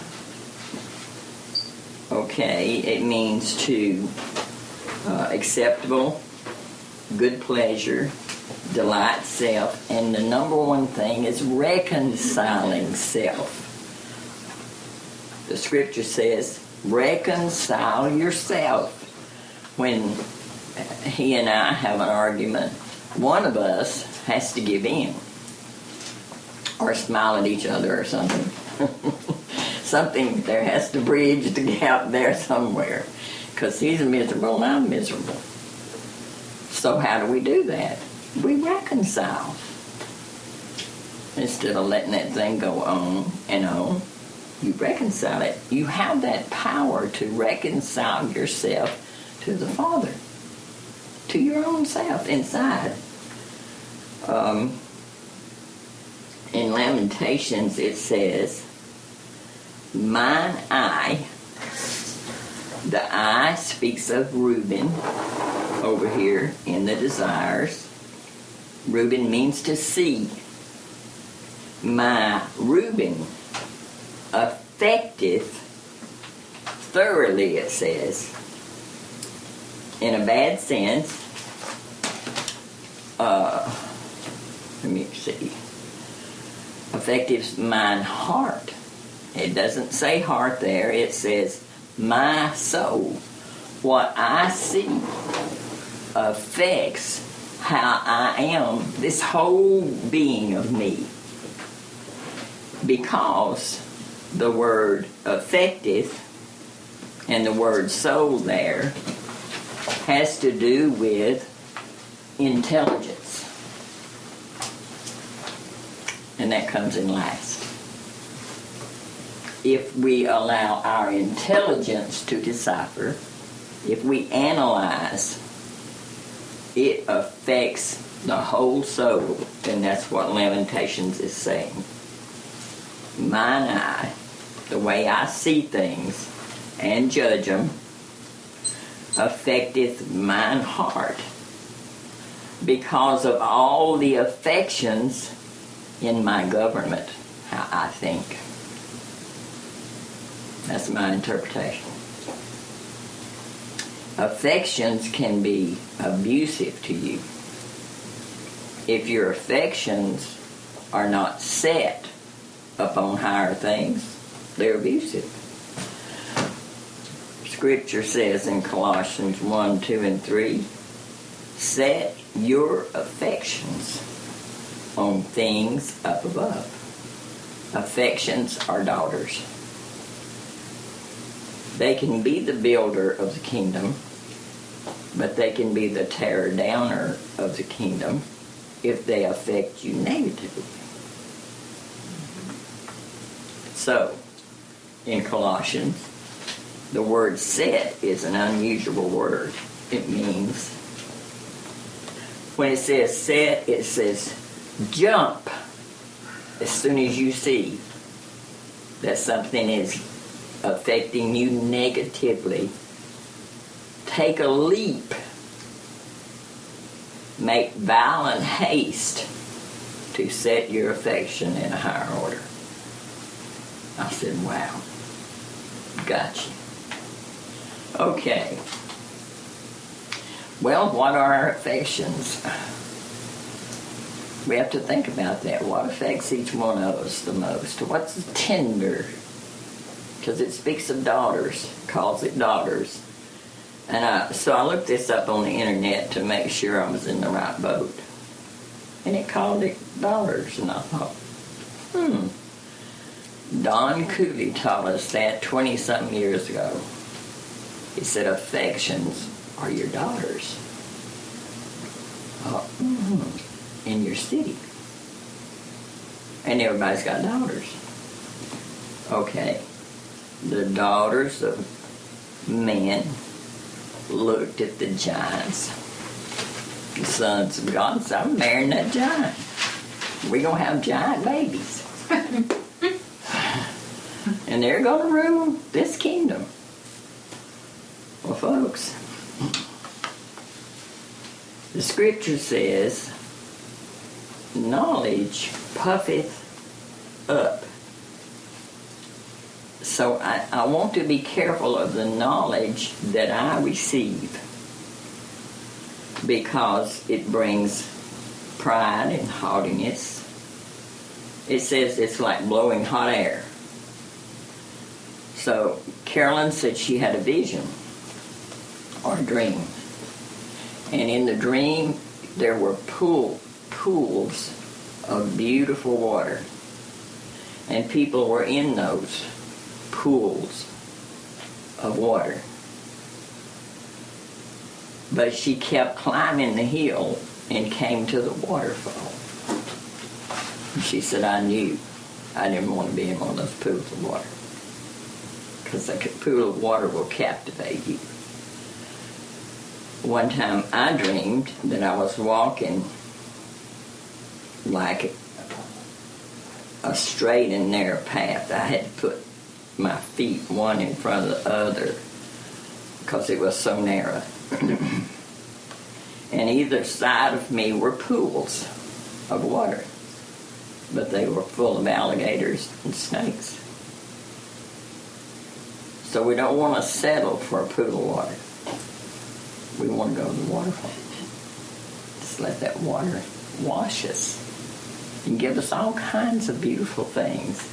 Okay, it means to uh, acceptable, good pleasure, delight self, and the number one thing is reconciling self. The scripture says, reconcile yourself. When he and I have an argument, one of us has to give in or smile at each other or something. Something there has to bridge the gap there somewhere, because he's miserable and I'm miserable. So how do we do that? We reconcile. Instead of letting that thing go on and on, you reconcile it. You have that power to reconcile yourself to the Father, to your own self inside. Um, in Lamentations it says, mine eye, the eye speaks of Reuben over here in the desires. Reuben means to see. My Reuben affecteth thoroughly, it says. In a bad sense, uh, let me see, affective mine heart. It doesn't say heart there, it says my soul. What I see affects how I am, this whole being of me. Because the word affecteth And the word soul there has to do with intelligence. And that comes in last. If we allow our intelligence to decipher, if we analyze, it affects the whole soul, and that's what Lamentations is saying. Mine eye, the way I see things and judge them, affecteth mine heart because of all the affections in my government, how I think. That's my interpretation. Affections can be abusive to you. If your affections are not set upon higher things, they're abusive. Scripture says in Colossians one, two, and three, set your affections on things up above. Affections are daughters. They can be the builder of the kingdom, but they can be the tearer downer of the kingdom if they affect you negatively. So, in Colossians, the word set is an unusual word. It means, when it says set, it says jump as soon as you see that something is affecting you negatively. Take a leap. Make violent haste to set your affection in a higher order. I said, wow. Gotcha. Okay. Well, what are our affections? We have to think about that. What affects each one of us the most? What's tender? Because it speaks of daughters, calls it daughters. And I, so I looked this up on the internet to make sure I was in the right boat. And it called it daughters. And I thought, hmm. Don Cooley taught us that twenty-something years ago. He said, affections are your daughters. Oh, mm-hmm. In your city. And everybody's got daughters. Okay. The daughters of men looked at the giants. The sons of God said, I'm marrying that giant. We're going to have giant babies. And they're going to rule this kingdom. Well, folks, the scripture says, knowledge puffeth up. So I, I want to be careful of the knowledge that I receive, because it brings pride and haughtiness. It says it's like blowing hot air. So Carolyn said she had a vision or a dream. And in the dream, there were pool, pools of beautiful water. And people were in those pools of water. But she kept climbing the hill and came to the waterfall. She said, I knew I didn't want to be in one of those pools of water, because a pool of water will captivate you. One time I dreamed that I was walking like a straight and narrow path. I had to put my feet one in front of the other because it was so narrow. And either side of me were pools of water, but they were full of alligators and snakes. So we don't want to settle for a pool of water. We want to go to the waterfall. Just let that water wash us and give us all kinds of beautiful things.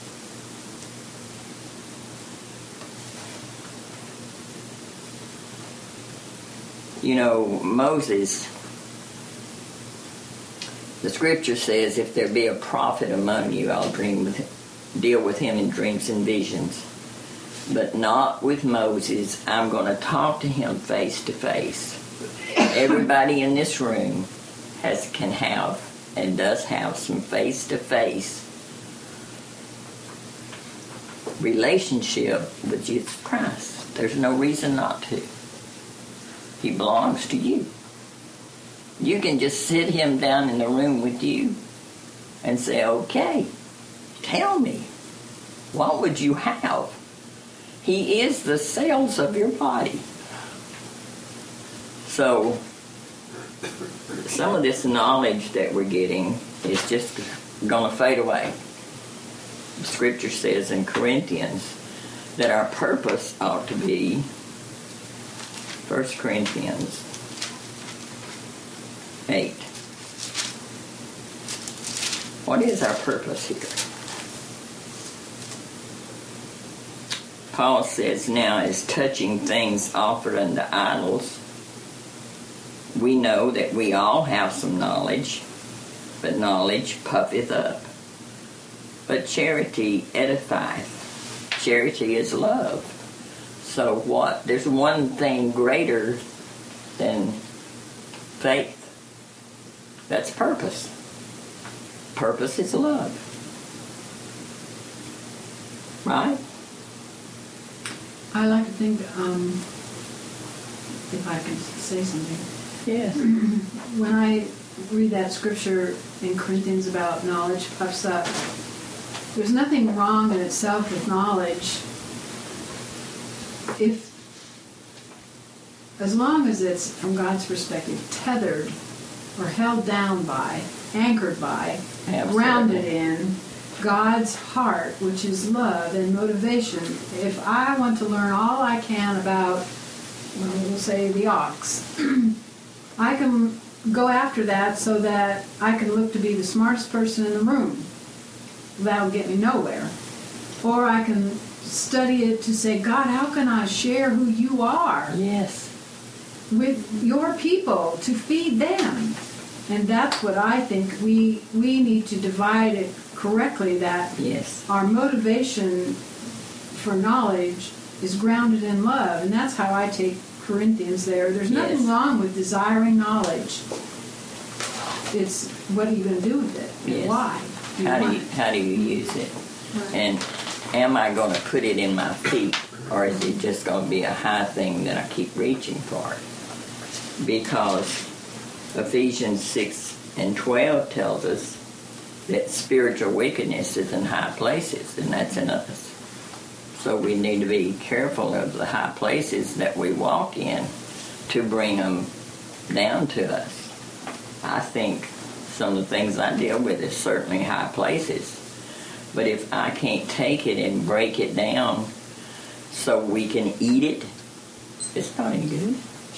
You know, Moses, the scripture says, if there be a prophet among you, I'll dream with him, deal with him in dreams and visions. but not with Moses. I'm going to talk to him face to face. Everybody in this room has can have and does have some face to face relationship with Jesus Christ. There's no reason not to. He belongs to you. You can just sit him down in the room with you and say, okay, tell me, what would you have? He is the cells of your body. So, some of this knowledge that we're getting is just going to fade away. Scripture says in Corinthians that our purpose ought to be, First Corinthians eight. What is our purpose here? Paul says, now as touching things offered unto idols, we know that we all have some knowledge, but knowledge puffeth up. But charity edifieth. Charity is love. So what? There's one thing greater than faith. That's purpose. Purpose is love. Right? I like to think, um, if I can say something. Yes. When I read that scripture in Corinthians about knowledge puffs up, there's nothing wrong in itself with knowledge if, as long as it's, from God's perspective, tethered or held down by, anchored by, Absolutely. grounded in God's heart, which is love and motivation. If I want to learn all I can about, well, we'll say, the ox, I can go after that so that I can look to be the smartest person in the room. That'll get me nowhere. Or I can study it to say, God, how can I share who you are Yes. with your people to feed them? And that's what I think we we need to divide it correctly, that Yes. our motivation for knowledge is grounded in love. And that's how I take Corinthians there. There's nothing Yes. wrong with desiring knowledge. It's, what are you going to do with it? Yes. Why? you How do want you, it? how do you use it? Right. And am I going to put it in my feet, or is it just going to be a high thing that I keep reaching for? Because Ephesians six and twelve tells us that spiritual wickedness is in high places, and that's in us. So we need to be careful of the high places that we walk in to bring them down to us. I think some of the things I deal with is certainly high places. But if I can't take it and break it down so we can eat it, it's not any good.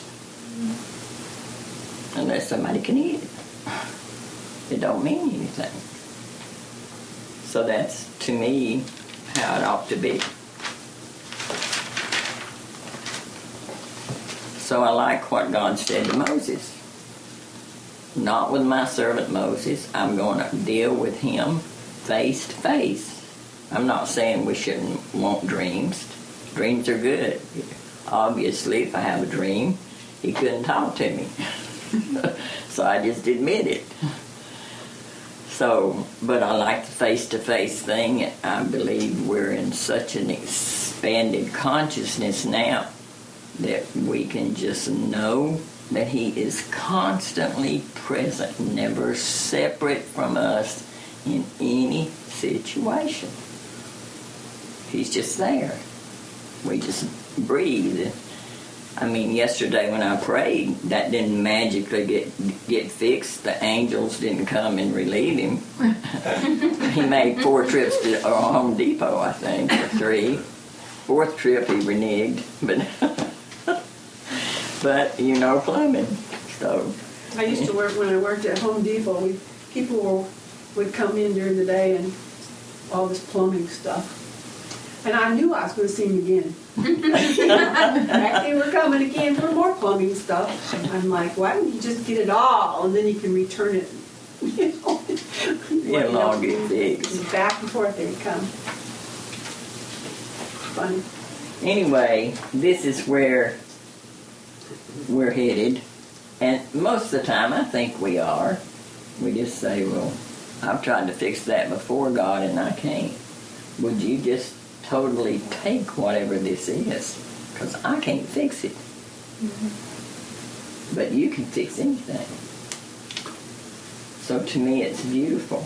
Unless somebody can eat it. It don't mean anything. So that's, to me, how it ought to be. So I like what God said to Moses. Not with my servant Moses. I'm going to deal with him face to face. I'm not saying we shouldn't want dreams. Dreams are good. Obviously, if I have a dream, he couldn't talk to me. So I just admit it. So, but I like the face-to-face thing. I believe we're in such an expanded consciousness now that we can just know that he is constantly present, never separate from us in any situation. He's just there. We just breathe. I mean, yesterday when I prayed, that didn't magically get get fixed. The angels didn't come and relieve him. He made four trips to uh, Home Depot, I think, or three. Fourth trip he reneged, but but you know plumbing, so. I used to work when I worked at Home Depot. We people were, would come in during the day and all this plumbing stuff, and I knew I was going to see them again. Back they were coming again for more plumbing stuff. And I'm like, why don't you just get it all and then you can return it? You know, It'll all get fixed. Back and forth they would come. Funny. Anyway, this is where we're headed. And most of the time, I think we are. We just say, well, I've tried to fix that before, God, and I can't. Would you just totally take whatever this is? Because I can't fix it. Mm-hmm. But you can fix anything. So to me, it's beautiful.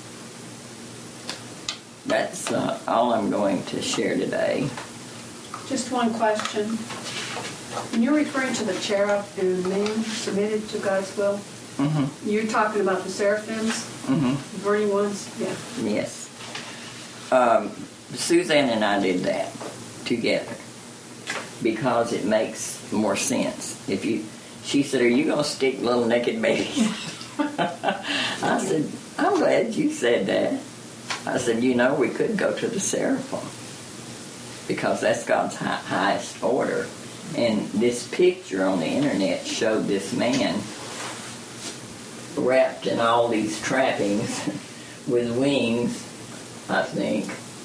That's uh, all I'm going to share today. Just one question. When you're referring to the cherub and man submitted to God's will, Mm-hmm. you're talking about the seraphims, Mm-hmm. the burning ones? Yeah. Yes. Um, Suzanne and I did that together because it makes more sense. If you, she said, "Are you going to stick little naked babies?" I said, "I'm glad you said that." I said, "You know, we could go to the seraphim because that's God's high, highest order." And this picture on the internet showed this man wrapped in all these trappings with wings, I think,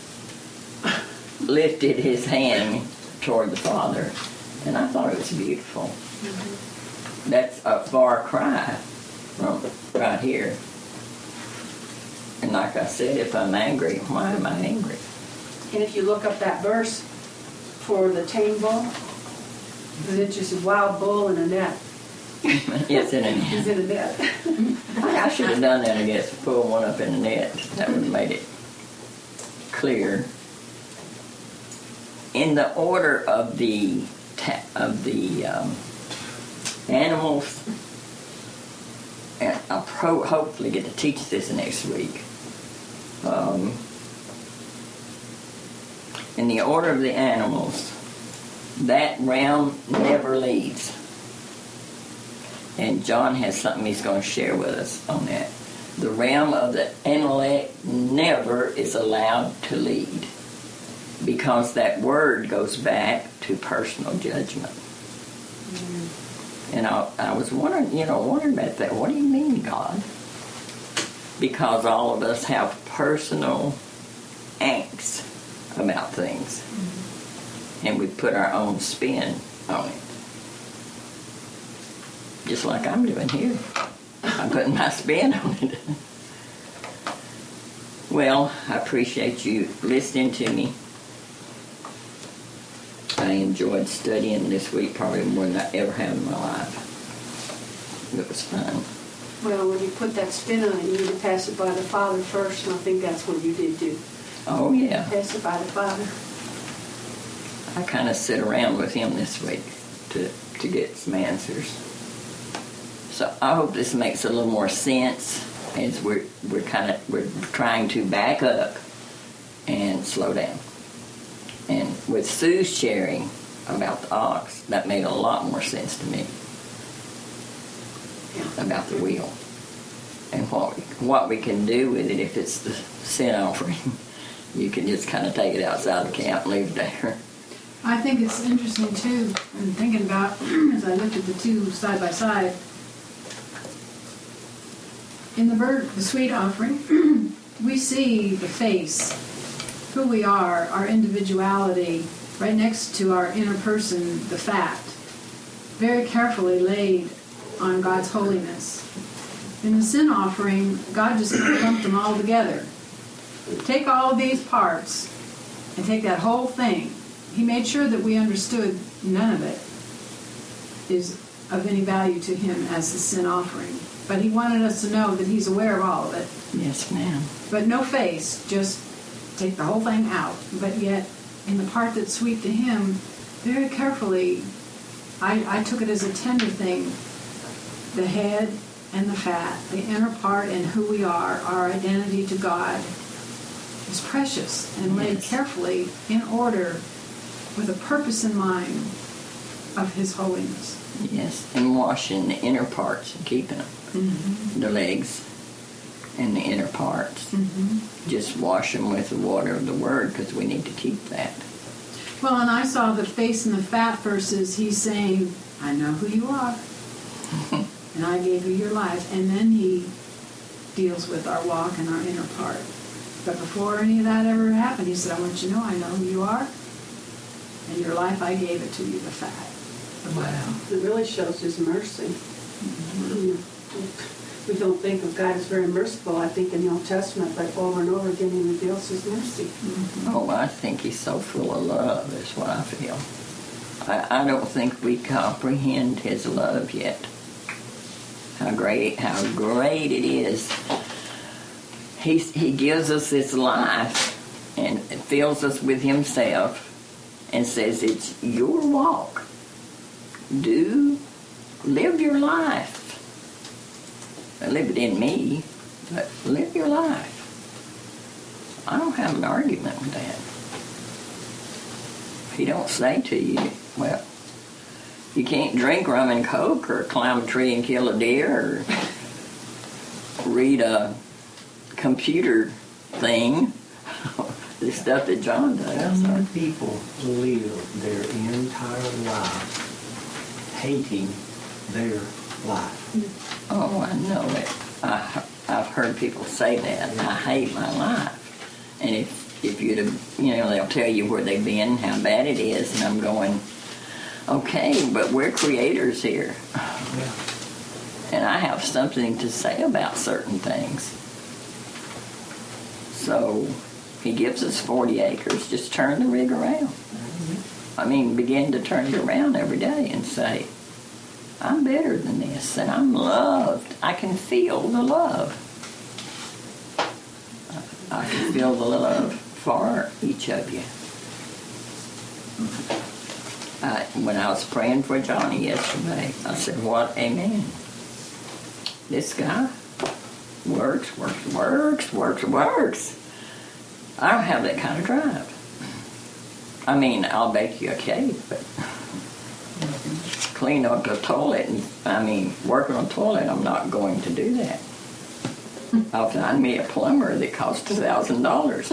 lifted his hand toward the Father. And I thought it was beautiful. Mm-hmm. That's a far cry from right here. And like I said, if I'm angry, why am I angry? And if you look up that verse for the tame bull, it's just a wild bull in a net. Yes, in a net. He's in a net. I, I should have done that, I guess, pull one up in the net. That would have made it clear. In the order of the ta- of the um, animals, and I'll pro- hopefully get to teach this next week. Um, in the order of the animals, that realm never leaves. And John has something he's going to share with us on that. The realm of the intellect never is allowed to lead, because that word goes back to personal judgment. Mm-hmm. And I, I was wondering, you know, wondering about that. What do you mean, God? Because all of us have personal angst about things. Mm-hmm. And we put our own spin on it. Just like I'm doing here. I'm putting my spin on it. Well, I appreciate you listening to me. I enjoyed studying this week probably more than I ever have in my life. It was fun. Well, when you put that spin on it, you need to pass it by the Father first, and I think that's what you did do. Oh, yeah. Pass it by the Father. I kind of sit around with him this week to, to get some answers. So I hope this makes a little more sense as we're we're kind of we're trying to back up and slow down. And with Sue's sharing about the ox, that made a lot more sense to me about the wheel and what we, what we can do with it if it's the sin offering. You can just kind of take it outside the camp and leave it there. I think it's interesting too, and thinking about as I looked at the two side by side. In the bird, the sweet offering, we see the face, who we are, our individuality, right next to our inner person, the fat, very carefully laid on God's holiness. In the sin offering, God just lumped them all together. Take all of these parts and take that whole thing. He made sure that we understood none of it is of any value to him as the sin offering. But he wanted us to know that he's aware of all of it. Yes, ma'am. But no face, just take the whole thing out. But yet, in the part that's sweet to him, very carefully, I, I took it as a tender thing. The head and the fat, the inner part and who we are, our identity to God, is precious and laid Yes. carefully in order with a purpose in mind of his holiness. Yes, and washing the inner parts and keeping them. Mm-hmm. The legs and the inner parts. Mm-hmm. Just wash them with the water of the Word because we need to keep that. Well, and I saw the face and the fat verses. He's saying, I know who you are, and I gave you your life. And then he deals with our walk and our inner part. But before any of that ever happened, he said, I want you to know I know who you are, and your life I gave it to you the fat. Wow. It really shows His mercy. We don't think of God as very merciful, I think, in the Old Testament, but over and over again He reveals His mercy. Oh, I think He's so full of love, is what I feel. I, I don't think we comprehend His love yet. How great, how great it is. He, he gives us this life and fills us with Himself and says it's your walk. Do, live your life. Live it in me, but live your life. I don't have an argument with that. He don't say to you, well, you can't drink rum and coke or climb a tree and kill a deer or read a computer thing, the stuff that John How does. many people live their entire life hating their life? Oh, I know it. I, I've heard people say that. I hate my life. And if, if you'd have, you know, they'll tell you where they've been, how bad it is, and I'm going, okay, but we're creators here. Yeah. And I have something to say about certain things. So He gives us forty acres. Just turn the rig around. I mean, begin to turn it around every day and say, I'm better than this, and I'm loved. I can feel the love. I can feel the love for each of you. I, when I was praying for Johnny yesterday, I said, what a man. This guy works, works, works, works, works. I don't have that kind of drive. I mean, I'll bake you a cake, but clean up the toilet, and I mean, work on a toilet, I'm not going to do that. I'll find me a plumber that costs a thousand dollars.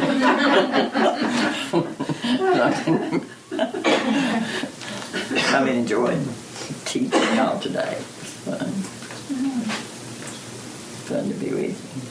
I've enjoyed teaching y'all today. It's fun. Fun to be with you.